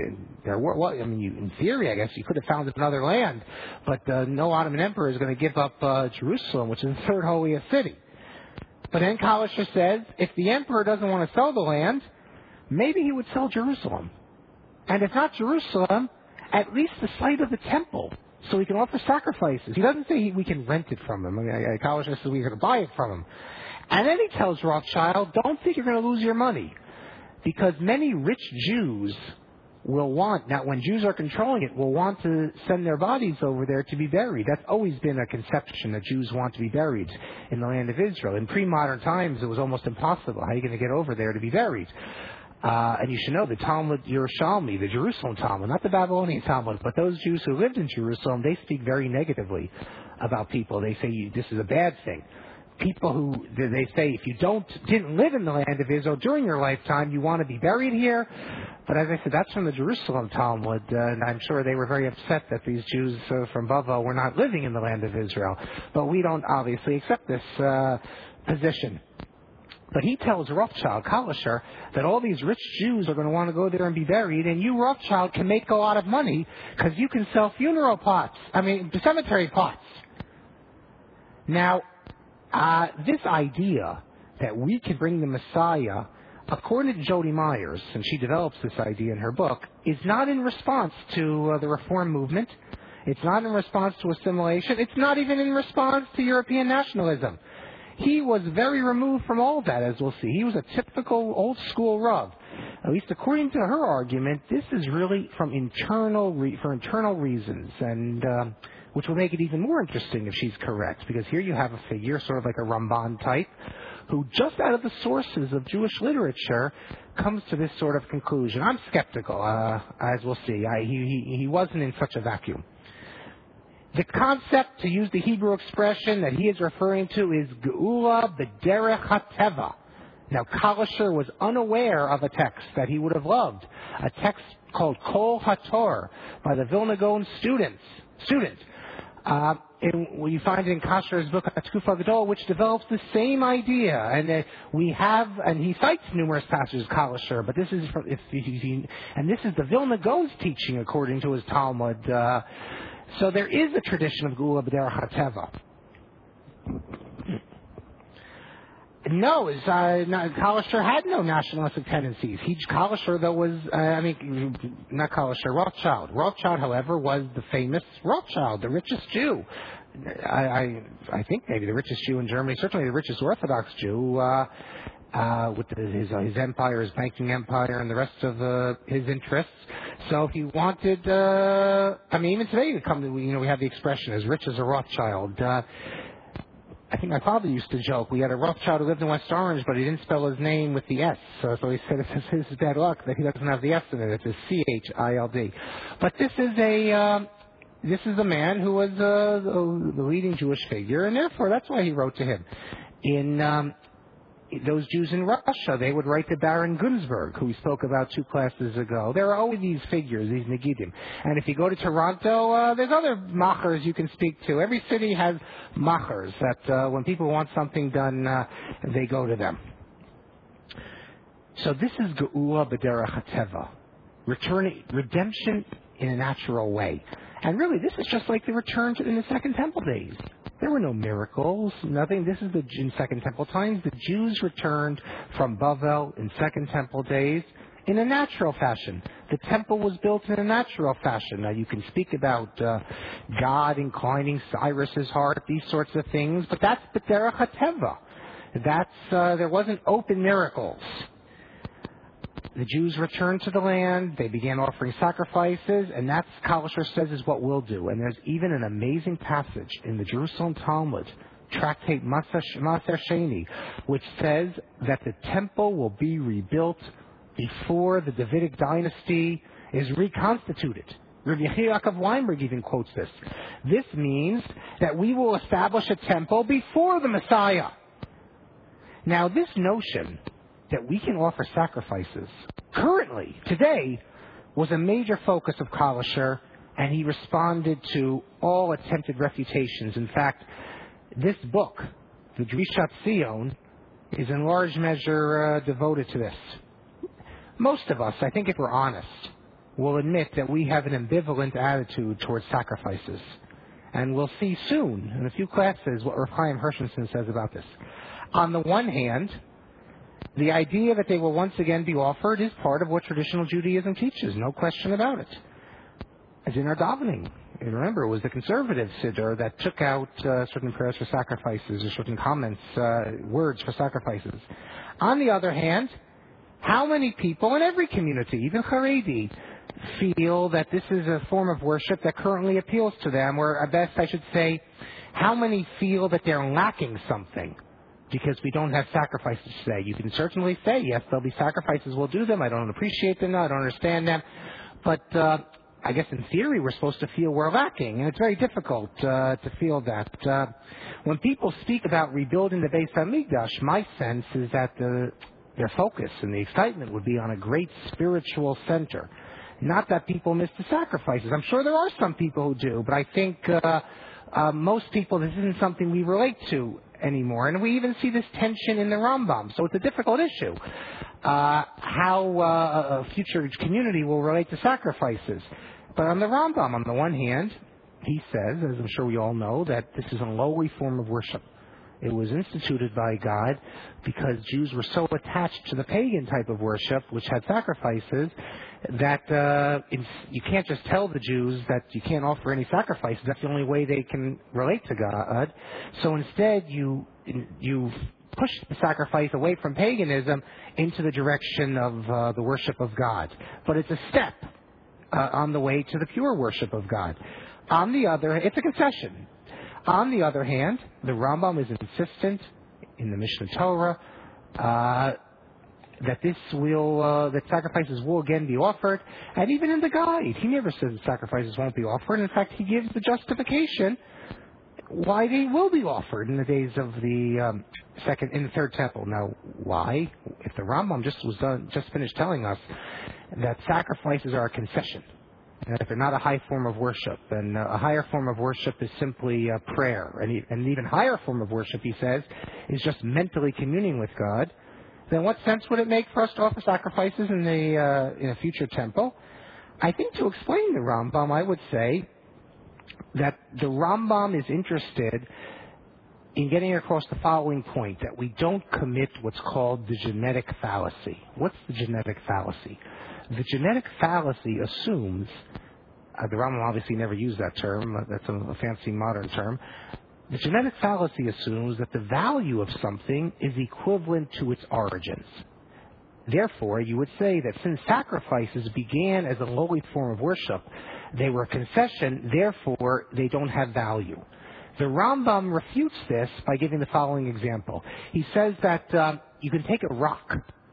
in theory, I guess you could have founded another land, but no Ottoman emperor is going to give up Jerusalem, which is the third holiest city. But then Kalischer says, if the emperor doesn't want to sell the land, maybe he would sell Jerusalem. And if not Jerusalem, at least the site of the temple, so he can offer sacrifices. He doesn't say we can rent it from him. Kalischer says we can buy it from him. And then he tells Rothschild, don't think you're going to lose your money, because many rich Jews will want, now when Jews are controlling it, will want to send their bodies over there to be buried. That's always been a conception, that Jews want to be buried in the land of Israel. In pre-modern times, it was almost impossible. How are you going to get over there to be buried? And you should know the Talmud Yerushalmi, the Jerusalem Talmud, not the Babylonian Talmud, but those Jews who lived in Jerusalem, they speak very negatively about people. They say this is a bad thing. People who, they say, if you didn't live in the land of Israel during your lifetime, you want to be buried here. But as I said, that's from the Jerusalem Talmud, and I'm sure they were very upset that these Jews from Bavel were not living in the land of Israel. But we don't obviously accept this position. But he tells Rothschild, Kalischer, that all these rich Jews are going to want to go there and be buried, and you, Rothschild, can make a lot of money because you can sell cemetery plots. Now, this idea that we can bring the Messiah, according to Jody Myers, and she develops this idea in her book, is not in response to the Reform movement. It's not in response to assimilation. It's not even in response to European nationalism. He was very removed from all that, as we'll see. He was a typical old-school Rav. At least according to her argument, this is really from for internal reasons, and which will make it even more interesting if she's correct, because here you have a figure, sort of like a Ramban type, who just out of the sources of Jewish literature comes to this sort of conclusion. I'm skeptical, as we'll see. He wasn't in such a vacuum. The concept, to use the Hebrew expression that he is referring to, is Geula b'derech hateva. Now, Kalischer was unaware of a text that he would have loved, a text called Kol HaTor by the Vilna Gaon student. You find it in Kasher's book, Ha'Tkufa Gadol, which develops the same idea. And and he cites numerous passages, Kalischer, but this is this is the Vilna Gaon's teaching according to his Talmud. So there is a tradition of Geula b'derech hateva. No, Kalischer had no nationalistic tendencies. Kalischer, though, was, not Kalischer, Rothschild. Rothschild, however, was the famous Rothschild, the richest Jew. I think maybe the richest Jew in Germany, certainly the richest Orthodox Jew, with his empire, his banking empire, and the rest of his interests. So he wanted, even today, we have the expression, as rich as a Rothschild. I think my father used to joke, we had a Rothschild who lived in West Orange, but he didn't spell his name with the S. So he said it's his bad luck that he doesn't have the S in it. It's a C-H-I-L-D. But this is a man who was the leading Jewish figure, and therefore that's why he wrote to him. In those Jews in Russia, they would write to Baron Günzburg, who we spoke about 2 classes ago. There are always these figures, these Negidim. And if you go to Toronto, there's other machers you can speak to. Every city has machers that when people want something done, they go to them. So this is Geula b'derech hateva, redemption in a natural way. And really, this is just like the return in the Second Temple days. There were no miracles, nothing. This is in Second Temple times. The Jews returned from Bavel in Second Temple days in a natural fashion. The temple was built in a natural fashion. Now, you can speak about God inclining Cyrus's heart, these sorts of things, but that's b'derech hateva. There wasn't open miracles. The Jews returned to the land, they began offering sacrifices, and that's, Kalischer says, is what we'll do. And there's even an amazing passage in the Jerusalem Talmud, Tractate Maser Sheni, which says that the temple will be rebuilt before the Davidic dynasty is reconstituted. Rabbi Yaakov Weinberg even quotes this. This means that we will establish a temple before the Messiah. Now, this notion that we can offer sacrifices currently, today, was a major focus of Kalischer, and he responded to all attempted refutations. In fact, this book, the Drishat Zion, is in large measure devoted to this. Most of us, I think if we're honest, will admit that we have an ambivalent attitude towards sacrifices. And we'll see soon, in a few classes, what Rav Chaim Hershenson says about this. On the one hand, the idea that they will once again be offered is part of what traditional Judaism teaches, no question about it. As in our davening. And remember, it was the conservative siddur that took out certain prayers for sacrifices or certain comments, words for sacrifices. On the other hand, how many people in every community, even Haredi, feel that this is a form of worship that currently appeals to them, or at best I should say, how many feel that they're lacking something because we don't have sacrifices today? You can certainly say, yes, there'll be sacrifices, we'll do them, I don't appreciate them, I don't understand them, but I guess in theory we're supposed to feel we're lacking, and it's very difficult to feel that. When people speak about rebuilding the Beis HaMikdash, my sense is that their focus and the excitement would be on a great spiritual center. Not that people miss the sacrifices. I'm sure there are some people who do, but I think most people, this isn't something we relate to anymore. And we even see this tension in the Rambam. So it's a difficult issue. How a future community will relate to sacrifices. But on the Rambam, on the one hand, he says, as I'm sure we all know, that this is a lowly form of worship. It was instituted by God because Jews were so attached to the pagan type of worship, which had sacrifices, that you can't just tell the Jews that you can't offer any sacrifices. That's the only way they can relate to God. So instead, you push the sacrifice away from paganism into the direction of the worship of God. But it's a step on the way to the pure worship of God. On the other, it's a concession. On the other hand, the Rambam is insistent in the Mishnah Torah that that sacrifices will again be offered, and even in the guide, he never says that sacrifices won't be offered. In fact, he gives the justification why they will be offered in the days of the third temple. Now, why? If the Rambam just finished telling us that sacrifices are a concession, and that they're not a high form of worship, and a higher form of worship is simply prayer, and an even higher form of worship, he says, is just mentally communing with God, then what sense would it make for us to offer sacrifices in a future temple? I think to explain the Rambam, I would say that the Rambam is interested in getting across the following point, that we don't commit what's called the genetic fallacy. What's the genetic fallacy? The genetic fallacy assumes, the Rambam obviously never used that term, that's a fancy modern term. The genetic fallacy assumes that the value of something is equivalent to its origins. Therefore, you would say that since sacrifices began as a lowly form of worship, they were a concession, therefore they don't have value. The Rambam refutes this by giving the following example. He says that you can take a rock,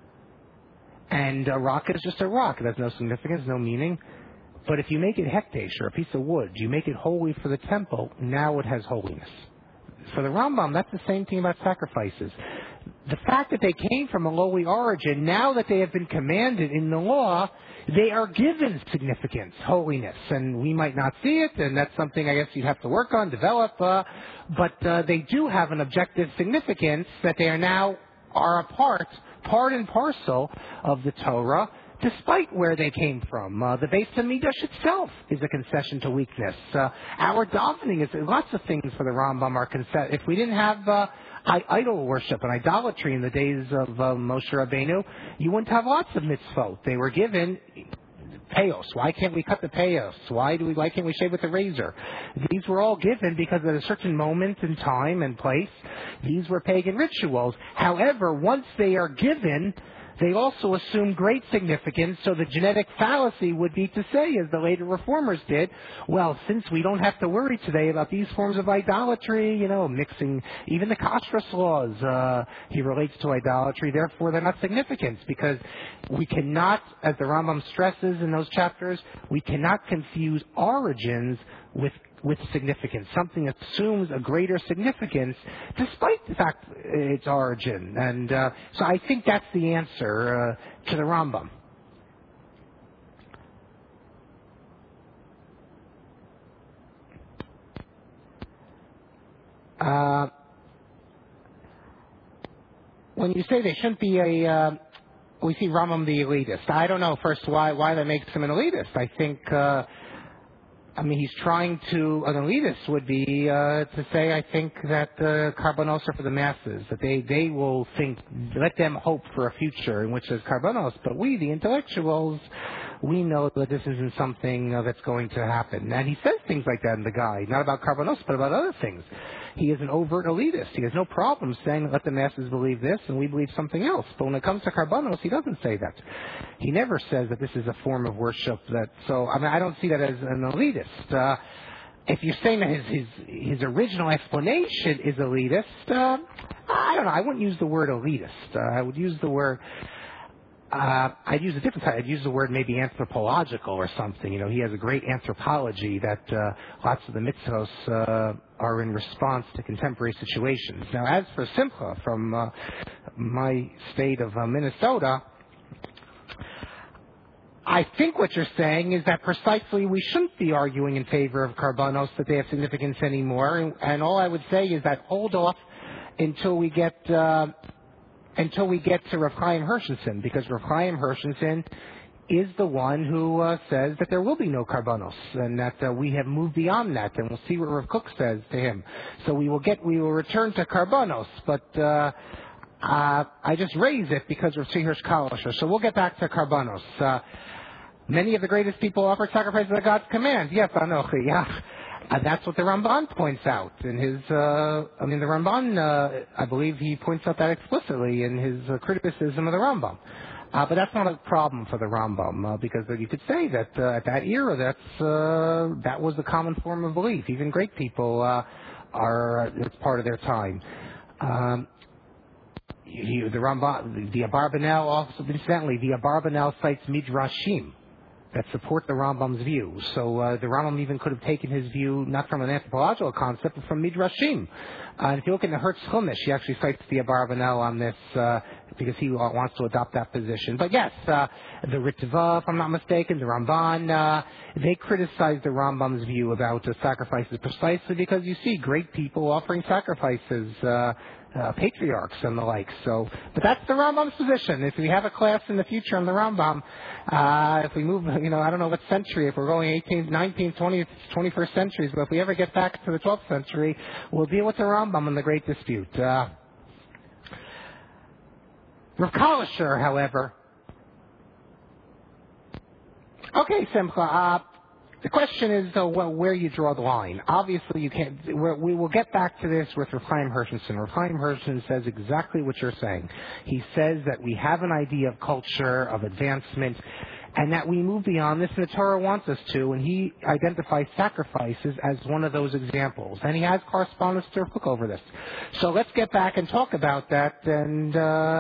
and a rock is just a rock. It has no significance, no meaning. But if you make it hekdesh, or a piece of wood, you make it holy for the temple, now it has holiness. For the Rambam, that's the same thing about sacrifices. The fact that they came from a lowly origin, now that they have been commanded in the law, they are given significance, holiness. And we might not see it, and that's something I guess you'd have to work on, develop. But they do have an objective significance that they are a part and parcel of the Torah, despite where they came from. The Beis HaMikdash itself is a concession to weakness. Our davening is lots of things for the Rambam are concession. If we didn't have idol worship and idolatry in the days of Moshe Rabbeinu, you wouldn't have lots of mitzvot. They were given payos. Why can't we cut the payos? Why can't we shave with a razor? These were all given because at a certain moment in time and place, these were pagan rituals. However, once they are given, they also assume great significance, so the genetic fallacy would be to say, as the later reformers did, well, since we don't have to worry today about these forms of idolatry, mixing even the kashrus laws, he relates to idolatry, therefore they're not significant, because we cannot, as the Rambam stresses in those chapters, we cannot confuse origins with significance. Something assumes a greater significance despite the fact its origin. And so I think that's the answer to the Rambam. when you say they shouldn't be we see Rambam the elitist. I don't know, first, why that makes him an elitist. I think, he's trying to, an elitist would be to say, I think, that Karbanos are for the masses, that they will think, let them hope for a future in which there's Karbanos, but we, the intellectuals, we know that this isn't something that's going to happen. And he says things like that in the guide, not about Karbanos, but about other things. He is an overt elitist. He has no problem saying, let the masses believe this and we believe something else. But when it comes to Karbanos, he doesn't say that. He never says that this is a form of worship. I don't see that as an elitist. If you're saying that his original explanation is elitist, I don't know. I wouldn't use the word elitist. I would use the word... I'd use a different type. I'd use the word maybe anthropological or something. He has a great anthropology that lots of the mitzvos are in response to contemporary situations. Now, as for Simcha from my state of Minnesota, I think what you're saying is that precisely we shouldn't be arguing in favor of Karbanos, that they have significance anymore. And all I would say is that hold off until we get to Rav Chaim Hershenson, because Rav Chaim Hershenson is the one who says that there will be no Karbanos, and that we have moved beyond that, and we'll see what Rav Kook says to him. So we will return to Karbanos, but I just raise it because of Tzvi Hirsch Kalisher. So we'll get back to Karbanos. Many of the greatest people offer sacrifices at God's command. Yes, Anochi, yeah. That's what the Ramban points out in his. The Ramban, I believe, he points out that explicitly in his criticism of the Rambam. But that's not a problem for the Rambam because you could say that at that era, that was the common form of belief. Even great people it's part of their time. The Rambam, the Abarbanel also, incidentally, the Abarbanel cites midrashim that support the Rambam's view. So the Rambam even could have taken his view not from an anthropological concept, but from midrashim. And if you look in the Hertz Chumash, he actually cites the Abarbanel on this because he wants to adopt that position. But yes, the Ritva, if I'm not mistaken, the Ramban, they criticize the Rambam's view about sacrifices precisely because you see great people offering sacrifices, patriarchs and the like. So, but that's the Rambam's position. If we have a class in the future on the Rambam, if we move, I don't know what century, if we're going 18th, 19th, 20th, 21st centuries, but if we ever get back to the 12th century, we'll deal with the Rambam and the Great Dispute. Rav Kalisher, however. Okay, Simcha. The question is, where you draw the line. Obviously, you can't. We will get back to this with Rav Chaim Hershenson. Rav Chaim Hershenson says exactly what you're saying. He says that we have an idea of culture, of advancement, and that we move beyond this, and the Torah wants us to, and he identifies sacrifices as one of those examples. And he has correspondence to Rav Kook over this. So let's get back and talk about that, and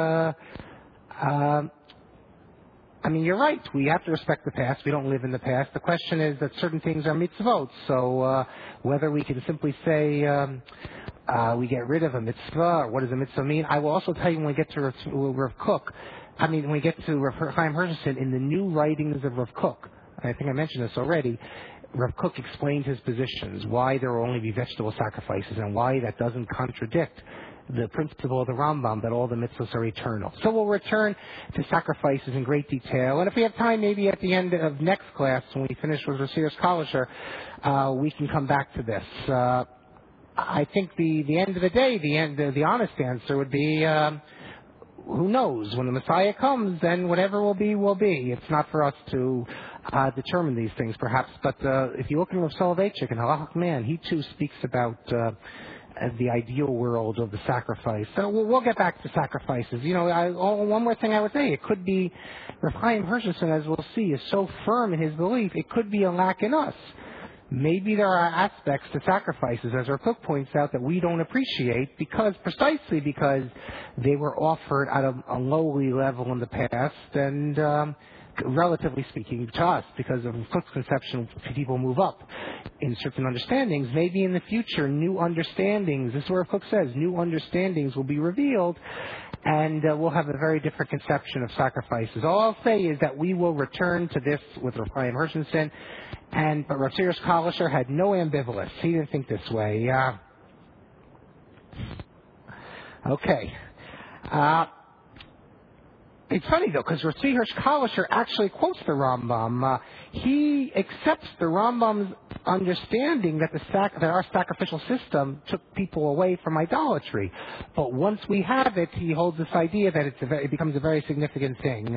you're right. We have to respect the past. We don't live in the past. The question is that certain things are mitzvot. So whether we can simply say we get rid of a mitzvah, or what does a mitzvah mean? I will also tell you when we get to Rav Kook, when we get to Rav Chaim Hershenson, in the new writings of Rav Kook, I think I mentioned this already, Rav Kook explained his positions, why there will only be vegetable sacrifices, and why that doesn't contradict the principle of the Rambam that all the mitzvahs are eternal. So we'll return to sacrifices in great detail. And if we have time, maybe at the end of next class, when we finish with Rasiris Kalisher, we can come back to this. I think the end of the day, the honest answer would be, who knows? When the Messiah comes, then whatever will be, will be. It's not for us to determine these things, perhaps. But if you look at Rav Soloveitchik and Halachic Man, he too speaks about the ideal world of the sacrifice. So we'll get back to sacrifices. One more thing I would say, it could be Rav Chaim Hershenson, as we'll see, is so firm in his belief, it could be a lack in us. Maybe there are aspects to sacrifices, as Rav Kook points out, that we don't appreciate precisely because they were offered at a lowly level in the past, and relatively speaking to us, because of Cook's conception, people move up in certain understandings. Maybe in the future, new understandings, this is where Cook says, new understandings will be revealed, and we'll have a very different conception of sacrifices. All I'll say is that we will return to this with Rav Chaim Hershenson, but Rav Sirius Kalisher had no ambivalence. He didn't think this way. Okay. It's funny, though, because Ratzi Hirsch Kalischer actually quotes the Rambam. He accepts the Rambam's understanding that that our sacrificial system took people away from idolatry. But once we have it, he holds this idea that it becomes a very significant thing.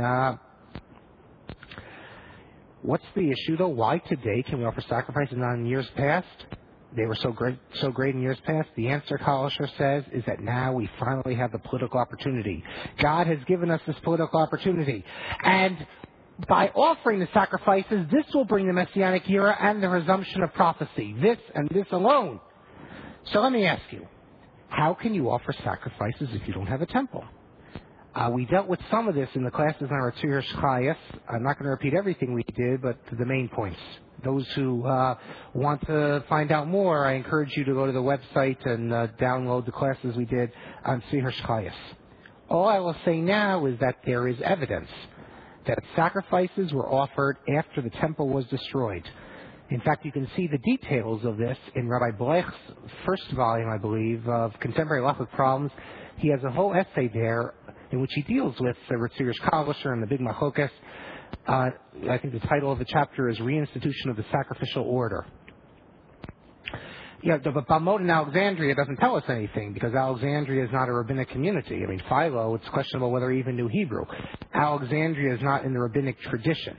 What's the issue, though? Why today can we offer sacrifices not in years past? They were so great in years past. The answer, Kalischer says, is that now we finally have the political opportunity. God has given us this political opportunity. And by offering the sacrifices, this will bring the Messianic era and the resumption of prophecy. This and this alone. So let me ask you, how can you offer sacrifices if you don't have a temple? We dealt with some of this in the classes on Ratzi Hirsch Chayes. I'm not going to repeat everything we did, but the main points. Those who want to find out more, I encourage you to go to the website and download the classes we did on Ratzi Hirsch Chayes. All I will say now is that there is evidence that sacrifices were offered after the temple was destroyed. In fact, you can see the details of this in Rabbi Blech's first volume, I believe, of Contemporary Halachic Problems. He has a whole essay there in which he deals with Ratzi Hirsch Kalischer and the Big Machlokas. I think the title of the chapter is Reinstitution of the Sacrificial Order. Yeah, the Talmud in Alexandria doesn't tell us anything because Alexandria is not a rabbinic community. I mean, Philo, it's questionable whether he even knew Hebrew. Alexandria is not in the rabbinic tradition.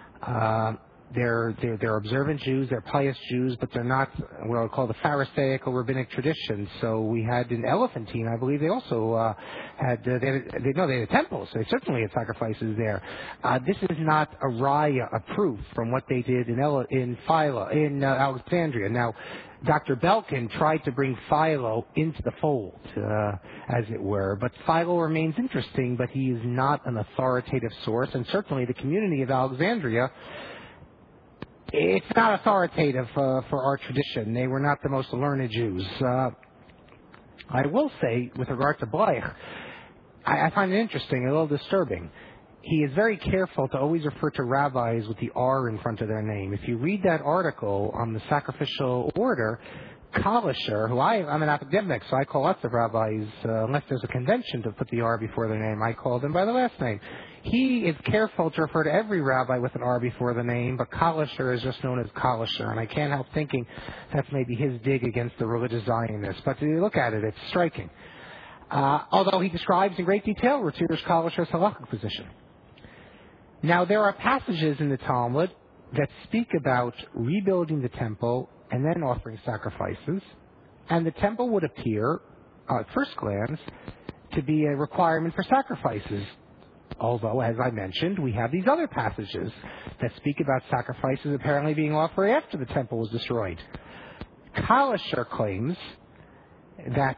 They're observant Jews, they're pious Jews, but they're not what I would call the Pharisaical rabbinic tradition. So we had in Elephantine, I believe they also had a temple, so they certainly had sacrifices there. This is not a raya, a proof from what they did in Alexandria. Now, Dr. Belkin tried to bring Philo into the fold, as it were, but Philo remains interesting, but he is not an authoritative source, and certainly the community of Alexandria, it's not authoritative for our tradition. They were not the most learned Jews. I will say, with regard to Blech, I find it interesting, a little disturbing. He is very careful to always refer to rabbis with the R in front of their name. If you read that article on the sacrificial order, Kalischer, who I'm an academic, so I call lots of rabbis, unless there's a convention to put the R before their name, I call them by the last name. He is careful to refer to every rabbi with an R before the name, but Kalischer is just known as Kalischer, and I can't help thinking that's maybe his dig against the religious Zionists. But if you look at it, it's striking. Although he describes in great detail Ratzi Hirsch Kalischer's halachic position. Now, there are passages in the Talmud that speak about rebuilding the temple and then offering sacrifices, and the temple would appear, at first glance, to be a requirement for sacrifices. Although, as I mentioned, we have these other passages that speak about sacrifices apparently being offered after the temple was destroyed. Kalischer claims that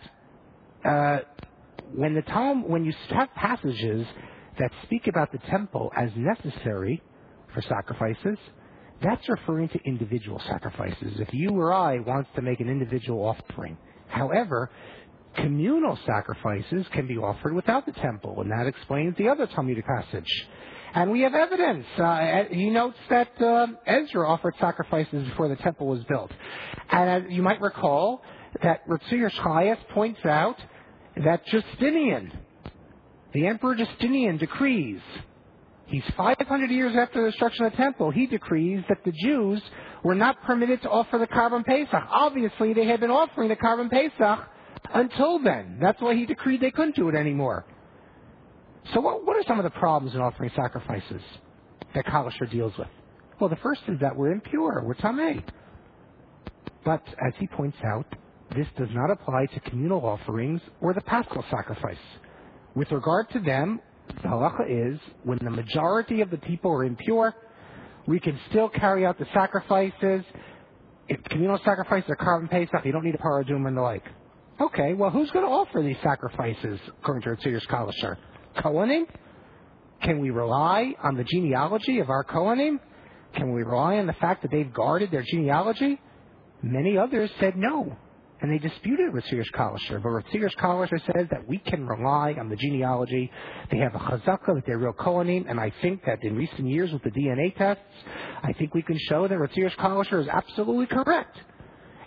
when you have passages that speak about the temple as necessary for sacrifices, that's referring to individual sacrifices. If you or I wants to make an individual offering. However, communal sacrifices can be offered without the temple, and that explains the other Talmudic passage. And we have evidence. He notes that Ezra offered sacrifices before the temple was built. And as you might recall, that Ratzi Hirsch Chayes points out that Justinian, the Emperor Justinian, decrees, he's 500 years after the destruction of the temple, he decrees that the Jews were not permitted to offer the Karban Pesach. Obviously, they had been offering the Karban Pesach until then. That's why he decreed they couldn't do it anymore. So what are some of the problems in offering sacrifices that Kalischer deals with? Well, the first is that we're impure, we're tamei. But, as he points out, this does not apply to communal offerings or the paschal sacrifice. With regard to them, the halacha is, when the majority of the people are impure, we can still carry out the sacrifices. If communal sacrifices are Karban Pesach, you don't need a paradum and the like. Okay, well, who's going to offer these sacrifices, according to Ratzi Hirsch Kalischer? Kohanim? Can we rely on the genealogy of our Kohanim? Can we rely on the fact that they've guarded their genealogy? Many others said no, and they disputed Ratzi Hirsch Kalischer. But Ratzi Hirsch Kalischer says that we can rely on the genealogy. They have a chazaka that they're real Kohanim, and I think that in recent years with the DNA tests, I think we can show that Ratzi Hirsch Kalischer is absolutely correct.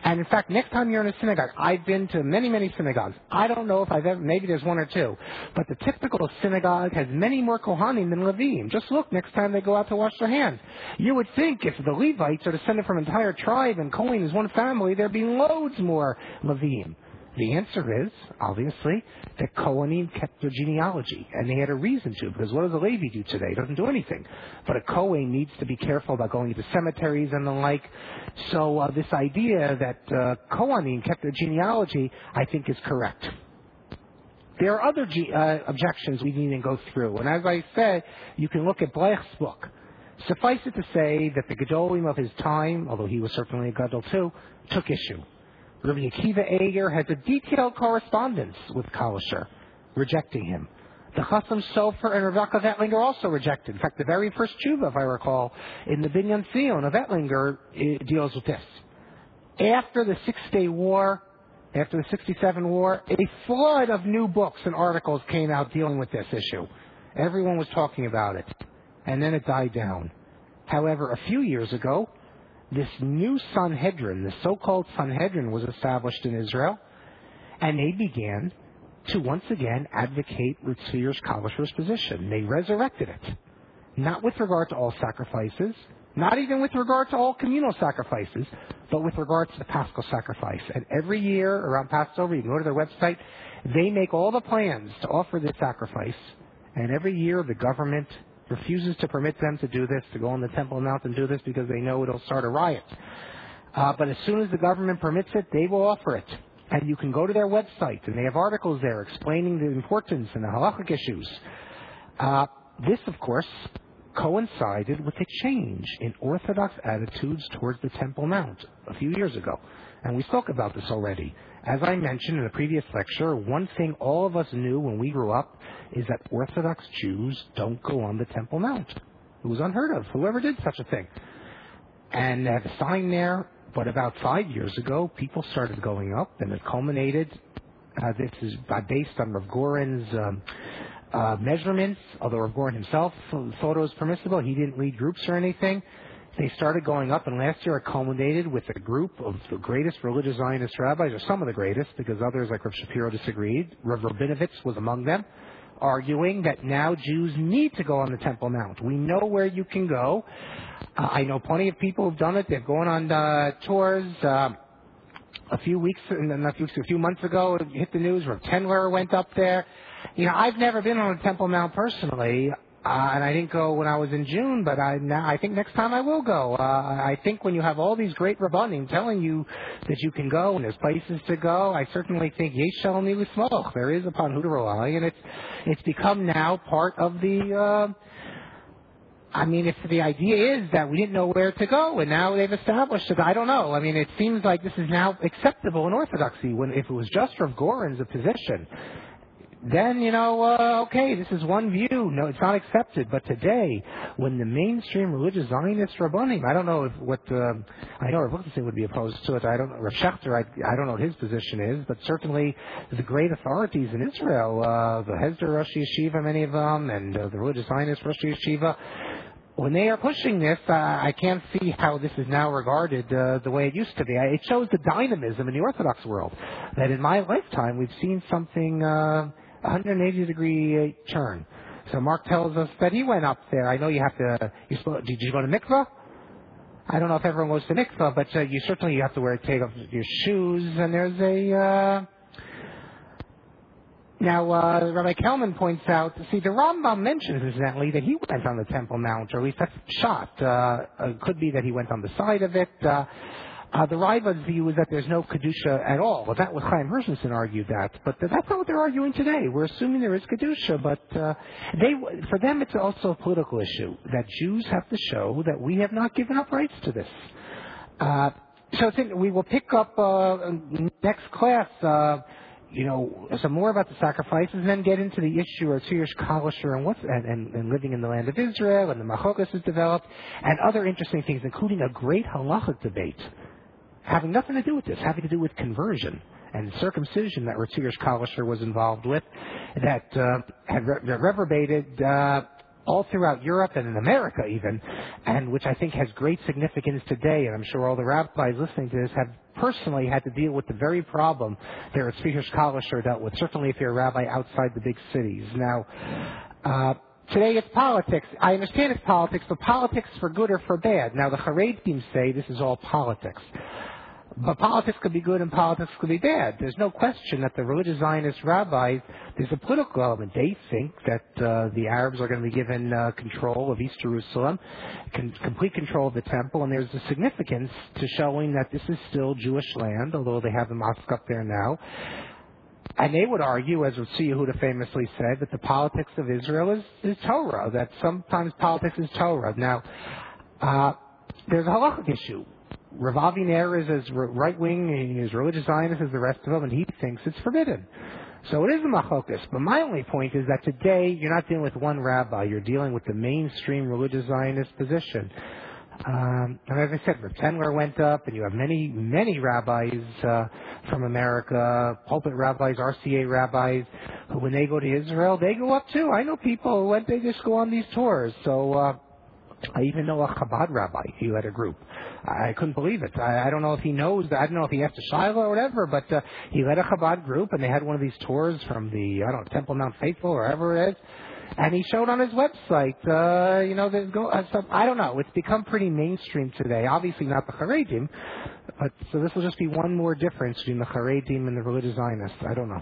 And in fact, next time you're in a synagogue, I've been to many, many synagogues. I don't know if I've ever, maybe there's one or two, but the typical synagogue has many more Kohanim than Levim. Just look next time they go out to wash their hands. You would think if the Levites are descended from an entire tribe and Kohen is one family, there'd be loads more Levim. The answer is, obviously, that Kohanim kept their genealogy, and they had a reason to, because what does a Levi do today? He doesn't do anything. But a Kohen needs to be careful about going into cemeteries and the like. So this idea that Kohanim kept their genealogy, I think, is correct. There are other objections we didn't even go through, and as I said, you can look at Blech's book. Suffice it to say that the Gedolim of his time, although he was certainly a Gadol too, took issue. Rabbi Akiva Eger has a detailed correspondence with Kalisher, rejecting him. The Chassam Sofer and Rebecca Vettlinger also rejected. In fact, the very first tshuva, if I recall, in the Binyan Zion of Vettlinger deals with this. After the Six-Day War, after the 67 War, a flood of new books and articles came out dealing with this issue. Everyone was talking about it. And then it died down. However, a few years ago, this new Sanhedrin, the so-called Sanhedrin, was established in Israel, and they began to once again advocate Tzvi Kalisher's position. They resurrected it, not with regard to all sacrifices, not even with regard to all communal sacrifices, but with regard to the Paschal sacrifice. And every year around Passover, you can go to their website, they make all the plans to offer this sacrifice, and every year the government refuses to permit them to do this, to go on the Temple Mount and do this, because they know it'll start a riot. But as soon as the government permits it, they will offer it. And you can go to their website, and they have articles there explaining the importance and the halachic issues. This, of course, coincided with a change in Orthodox attitudes towards the Temple Mount a few years ago. And we spoke about this already. As I mentioned in a previous lecture, one thing all of us knew when we grew up is that Orthodox Jews don't go on the Temple Mount. It was unheard of. Whoever did such a thing. And they have a sign there, but about 5 years ago, people started going up, and it culminated. This is based on Rav Goren's measurements, although Rav Goren himself thought it was permissible. He didn't lead groups or anything. They started going up, and last year it culminated with a group of the greatest religious Zionist rabbis, or some of the greatest, because others like Rav Shapiro disagreed. Rav Rabinovitz was among them, arguing that now Jews need to go on the Temple Mount. We know where you can go. I know plenty of people who've done it. They've gone on tours. A few months ago, it hit the news. Rav Tendler went up there. You know, I've never been on the Temple Mount personally. And I didn't go when I was in June, but I think next time I will go. I think when you have all these great Rabbanim telling you that you can go and there's places to go, I certainly think Yesh Shalom Lismoch. There is upon who to rely, and it's become now part of the. If the idea is that we didn't know where to go, and now they've established it, I don't know. I mean, it seems like this is now acceptable in Orthodoxy. When if it was just Rav Goren's position, then, okay, this is one view. No, it's not accepted. But today, when the mainstream religious Zionist Rabbanim, I don't know I know Rav Lichtenstein would be opposed to it. I don't know, Rav Schechter, I don't know what his position is, but certainly the great authorities in Israel, the Hesder Rosh Yeshiva, many of them, and the religious Zionist Rosh Yeshiva, when they are pushing this, I can't see how this is now regarded the way it used to be. It shows the dynamism in the Orthodox world, that in my lifetime we've seen something 180-degree turn. So Mark tells us that he went up there. I know you have to. Did you go to mikvah? I don't know if everyone goes to mikvah, but you certainly have to take off your shoes. And there's a. Now, Rabbi Kelman points out. See, the Rambam mentions incidentally that he went on the Temple Mount, or at least that's shot. It could be that he went on the side of it. The Raiva's view is that there's no Kedusha at all. Well, that was Chaim Hershenson argued that. But that's not what they're arguing today. We're assuming there is Kedusha, but for them it's also a political issue, that Jews have to show that we have not given up rights to this. So I think we will pick up next class, some more about the sacrifices, and then get into the issue of Tzvi Kalisher and living in the land of Israel, and the Machokas is developed, and other interesting things, including a great halachic debate having nothing to do with this, having to do with conversion and circumcision that Tzvi Kalisher was involved with, that had reverberated all throughout Europe and in America even, and which I think has great significance today, and I'm sure all the rabbis listening to this have personally had to deal with the very problem there at Tzvi Hirsch-Kalisher dealt with, certainly if you're a rabbi outside the big cities. Now, today it's politics. I understand it's politics, but politics for good or for bad. Now, the Haredim say this is all politics. But politics could be good and politics could be bad. There's no question that the religious Zionist rabbis, there's a political element. They think that the Arabs are going to be given control of East Jerusalem, complete control of the temple, and there's a significance to showing that this is still Jewish land, although they have a mosque up there now. And they would argue, as Tzvi Yehuda famously said, that the politics of Israel is Torah, that sometimes politics is Torah. Now, there's a halachic issue. Rav Avi Ner is as right-wing, he's religious Zionist as the rest of them, and he thinks it's forbidden. So it is a machlokus. But my only point is that today you're not dealing with one rabbi, you're dealing with the mainstream religious Zionist position. And as I said, Rav Tendler went up, and you have many, many rabbis from America, pulpit rabbis, RCA rabbis, who when they go to Israel, they go up too. I know people who went, they just go on these tours. So I even know a Chabad rabbi who had a group. I couldn't believe it. I don't know if he knows. I don't know if he asked a Shiloh or whatever, but he led a Chabad group, and they had one of these tours from the, Temple Mount Faithful, or wherever it is, and he showed on his website, I don't know. It's become pretty mainstream today. Obviously not the Haredim, but so this will just be one more difference between the Haredim and the religious Zionists. I don't know.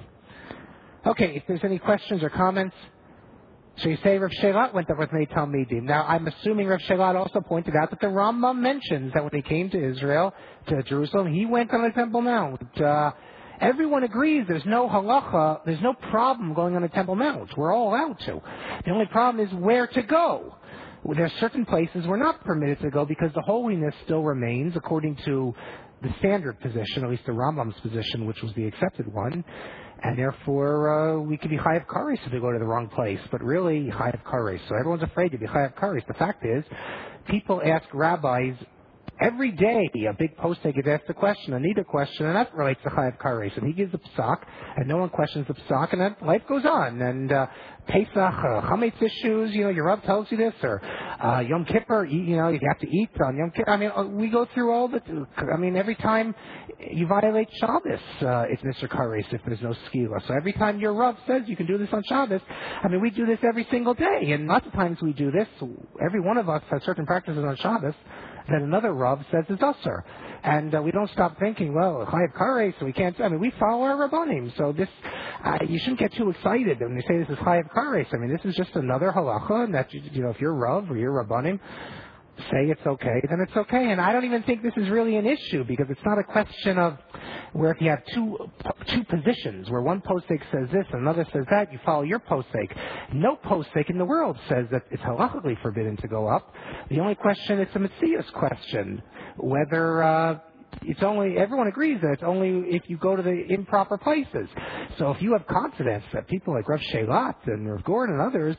Okay, if there's any questions or comments. So you say Rav Shelat went up with Mei Talmidim. Now, I'm assuming Rav Shelat also pointed out that the Rambam mentions that when he came to Israel, to Jerusalem, he went on the Temple Mount. Everyone agrees there's no halacha, there's no problem going on the Temple Mount. We're all allowed to. The only problem is where to go. There are certain places we're not permitted to go because the holiness still remains according to the standard position, at least the Rambam's position, which was the accepted one. And therefore, we could be chayav kares if we go to the wrong place, but really chayav kares. So everyone's afraid to be chayav kares. The fact is, people ask rabbis every day. A big posting gets asked a question, a needed question, and that relates to chayav kares. And he gives the psak, and no one questions the psak, and then life goes on. And Pesach, chametz issues, your Rav tells you this, or Yom Kippur, you have to eat on Yom Kippur. I mean, we go through all every time you violate Shabbos, it's Mr. Kares if there's no skila. So every time your Rav says you can do this on Shabbos, we do this every single day. And lots of times we do this. Every one of us has certain practices on Shabbos that another Rav says is usher. And we don't stop thinking, well, chayav kares, so we can't. We follow our rabbanim. So this, you shouldn't get too excited when they say this is chayav kares. This is just another halacha, and that if you're Rav or you're rabbanim, say it's okay, then it's okay. And I don't even think this is really an issue because it's not a question of where if you have two positions where one posek says this and another says that, you follow your posek. No posek in the world says that it's halachically forbidden to go up. The only question, it's a Metzius question, whether everyone agrees that it's only if you go to the improper places. So if you have confidence that people like Rav Shelat and Rav Gordon and others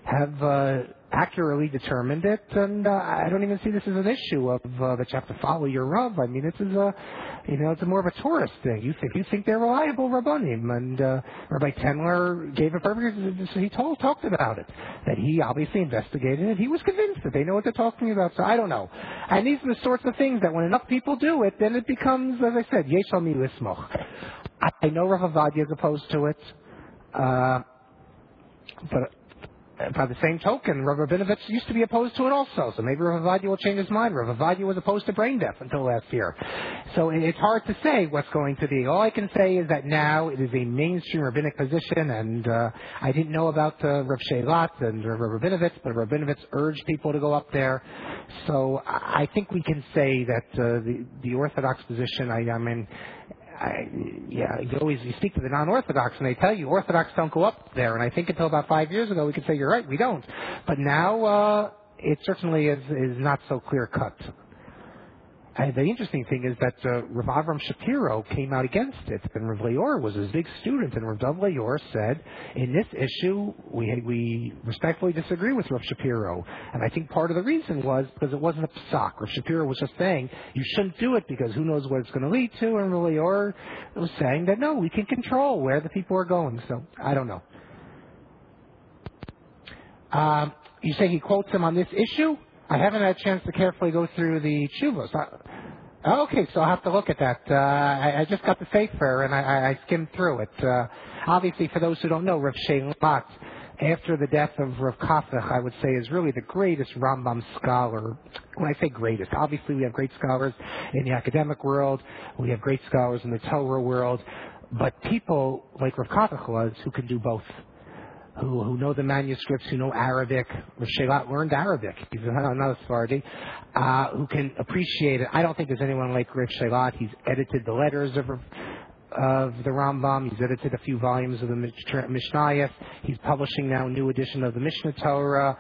have accurately determined it, and I don't even see this as an issue of that you have to follow your Rav. This is it's more of a tourist thing. You think they're reliable Rabbanim, and Rabbi Tendler gave a perfect. He talked about it, that he obviously investigated it. He was convinced that they know what they're talking about. So I don't know. And these are the sorts of things that when enough people do it, then it becomes, as I said, yesh al mi lismoch. I know Rav Avadia is opposed to it, but by the same token, Rav Rabinovich used to be opposed to it also, so maybe Rav Avadia will change his mind. Rav Avadia was opposed to brain death until last year. So it's hard to say what's going to be. All I can say is that now it is a mainstream rabbinic position, and I didn't know about Rav Shelat and Rav Rabinovich, but Rav Rabinovich urged people to go up there. So I think we can say that the Orthodox position, you speak to the non-Orthodox and they tell you Orthodox don't go up there. And I think until about 5 years ago we could say you're right, we don't. But now it certainly is not so clear cut. And the interesting thing is that Rav Avram Shapiro came out against it, and Rav Leor was his big student, and Rav Dov Leor said, in this issue, we respectfully disagree with Rav Shapiro. And I think part of the reason was because it wasn't a psak. Rav Shapiro was just saying, you shouldn't do it because who knows what it's going to lead to, and Rav Leor was saying that, no, we can control where the people are going. So, I don't know. You say he quotes him on this issue? I haven't had a chance to carefully go through the tshuvos. Okay, so I'll have to look at that. I just got the Sefer, and I skimmed through it. Obviously, for those who don't know, Rav Sheilat, after the death of Rav Kafach, I would say is really the greatest Rambam scholar. When I say greatest, obviously we have great scholars in the academic world, we have great scholars in the Torah world, but people like Rav Kafach was who can do both. Who know the manuscripts, who know Arabic. Rav Sheilat learned Arabic. He's not a Sephardi. Who can appreciate it. I don't think there's anyone like Rav Sheilat. He's edited the letters of the Rambam. He's edited a few volumes of the Mishnayos. He's publishing now a new edition of the Mishnah Torah.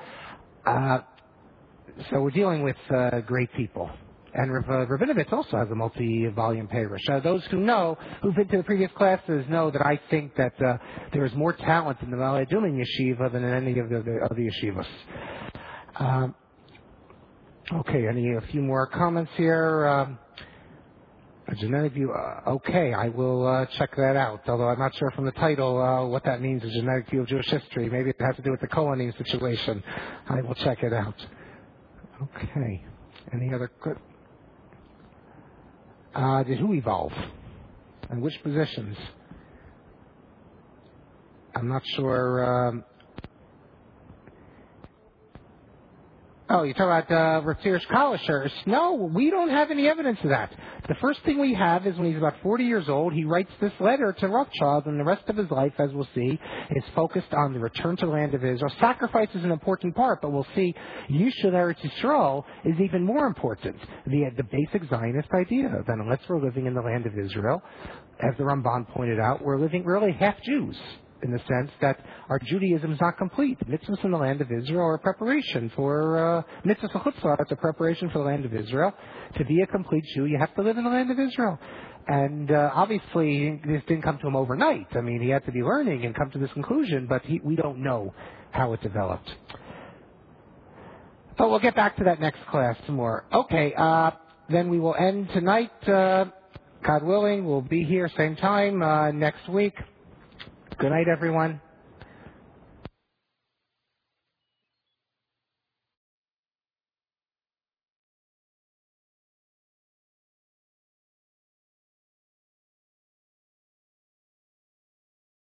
So we're dealing with great people. And Rabinovitz also has a multi-volume Perush. Those who know, who've been to the previous classes, know that I think that there is more talent in the Ma'ale Adumim Yeshiva than in any of the yeshivas. Okay, a few more comments here. A genetic view. Okay, I will check that out. Although I'm not sure from the title what that means, a genetic view of Jewish history. Maybe it has to do with the Kohanim situation. I will check it out. Okay. Any other good? Did who evolve? And which positions? I'm not sure. You're talking about Rav Tzirish Kalisher. No, we don't have any evidence of that. The first thing we have is when he's about 40 years old, he writes this letter to Rothschild, and the rest of his life, as we'll see, is focused on the return to the land of Israel. Sacrifice is an important part, but we'll see Yishul Eretz Yisrael is even more important. The basic Zionist idea that unless we're living in the land of Israel, as the Ramban pointed out, we're really half Jews, in the sense that our Judaism is not complete. Mitzvahs in the land of Israel are a preparation for mitzvahs l'chutzah. It's a preparation for the land of Israel. To be a complete Jew, you have to live in the land of Israel. And obviously, this didn't come to him overnight. I mean, he had to be learning and come to this conclusion, but we don't know how it developed. But we'll get back to that next class some more. Okay, then we will end tonight. God willing, we'll be here same time next week. Good night, everyone.